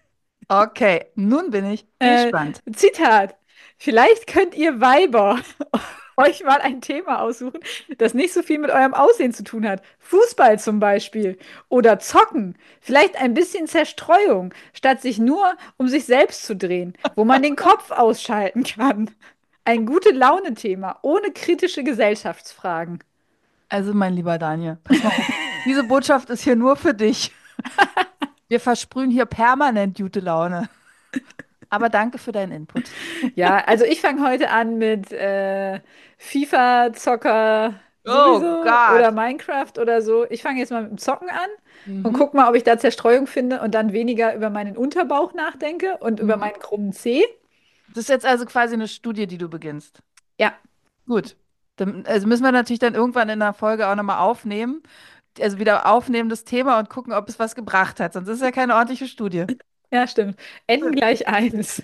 Okay, nun bin ich Äh, gespannt. Zitat. Vielleicht könnt ihr Weiber euch mal ein Thema aussuchen, das nicht so viel mit eurem Aussehen zu tun hat. Fußball zum Beispiel. Oder Zocken. Vielleicht ein bisschen Zerstreuung, statt sich nur um sich selbst zu drehen, wo man den Kopf ausschalten kann. Ein gute Laune-Thema, ohne kritische Gesellschaftsfragen. Also, mein lieber Daniel, pass mal auf. Diese Botschaft ist hier nur für dich. Wir versprühen hier permanent gute Laune. Aber danke für deinen Input. Ja, also ich fange heute an mit äh, FIFA-Zocker Oh sowieso oder Gott. Minecraft oder so. Ich fange jetzt mal mit dem Zocken an und Mhm. guck mal, ob ich da Zerstreuung finde und dann weniger über meinen Unterbauch nachdenke und über Mhm. meinen krummen Zeh. Das ist jetzt also quasi eine Studie, die du beginnst. Ja, Gut. Dann, also müssen wir natürlich dann irgendwann in der Folge auch nochmal aufnehmen. Also wieder aufnehmen das Thema und gucken, ob es was gebracht hat. Sonst ist es ja keine ordentliche Studie. ja, stimmt. N Gut. gleich eins.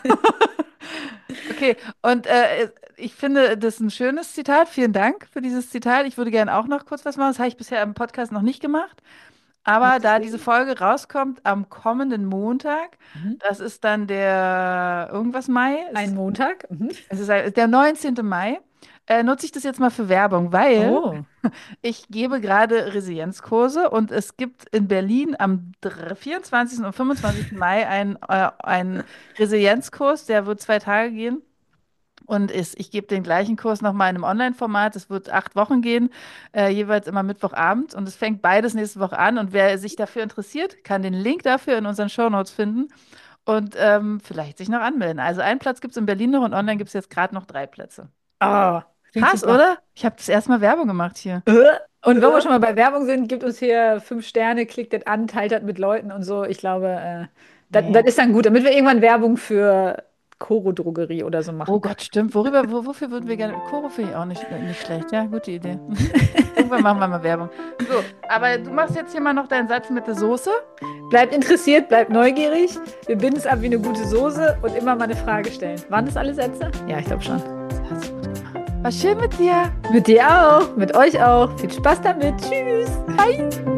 Okay, und äh, ich finde das ein schönes Zitat. Vielen Dank für dieses Zitat. Ich würde gerne auch noch kurz was machen. Das habe ich bisher im Podcast noch nicht gemacht. Aber Möchtest da du diese singen? Folge rauskommt am kommenden Montag, Mhm. das ist dann der irgendwas Mai, Ein es, Montag. Mhm. es ist ein- der neunzehnte Mai, äh, nutze ich das jetzt mal für Werbung, weil Oh. ich gebe gerade Resilienzkurse und es gibt in Berlin am dr- vierundzwanzigsten und fünfundzwanzigsten Mai einen, äh, einen Resilienzkurs, der wird zwei Tage gehen. Und ist, ich gebe den gleichen Kurs nochmal in einem Online-Format. Es wird acht Wochen gehen, äh, jeweils immer Mittwochabend. Und es fängt beides nächste Woche an. Und wer sich dafür interessiert, kann den Link dafür in unseren Shownotes finden und ähm, vielleicht sich noch anmelden. Also einen Platz gibt es in Berlin noch und online gibt es jetzt gerade noch drei Plätze. Oh, klingt Krass, super. oder? Ich habe das erstmal Werbung gemacht hier. Äh. Und wenn wir schon mal bei Werbung sind, gibt uns hier fünf Sterne, klickt das an, teilt das mit Leuten und so. Ich glaube, äh, das, das Nee. ist dann gut, damit wir irgendwann Werbung für Koro Drogerie oder so Oh machen können. Gott, stimmt. Worüber, wo, wofür würden wir gerne? Koro finde ich auch nicht, äh, nicht schlecht. Ja, gute Idee. Mhm. Irgendwann machen wir mal Werbung. So, aber du machst jetzt hier mal noch deinen Satz mit der Soße. Bleibt interessiert, bleibt neugierig. Wir binden es ab wie eine gute Soße und immer mal eine Frage stellen. Waren das alle Sätze? Ja, ich glaube schon. Hast du gut gemacht. War schön mit dir. Mit dir auch, mit euch auch. Viel Spaß damit. Tschüss. Bye.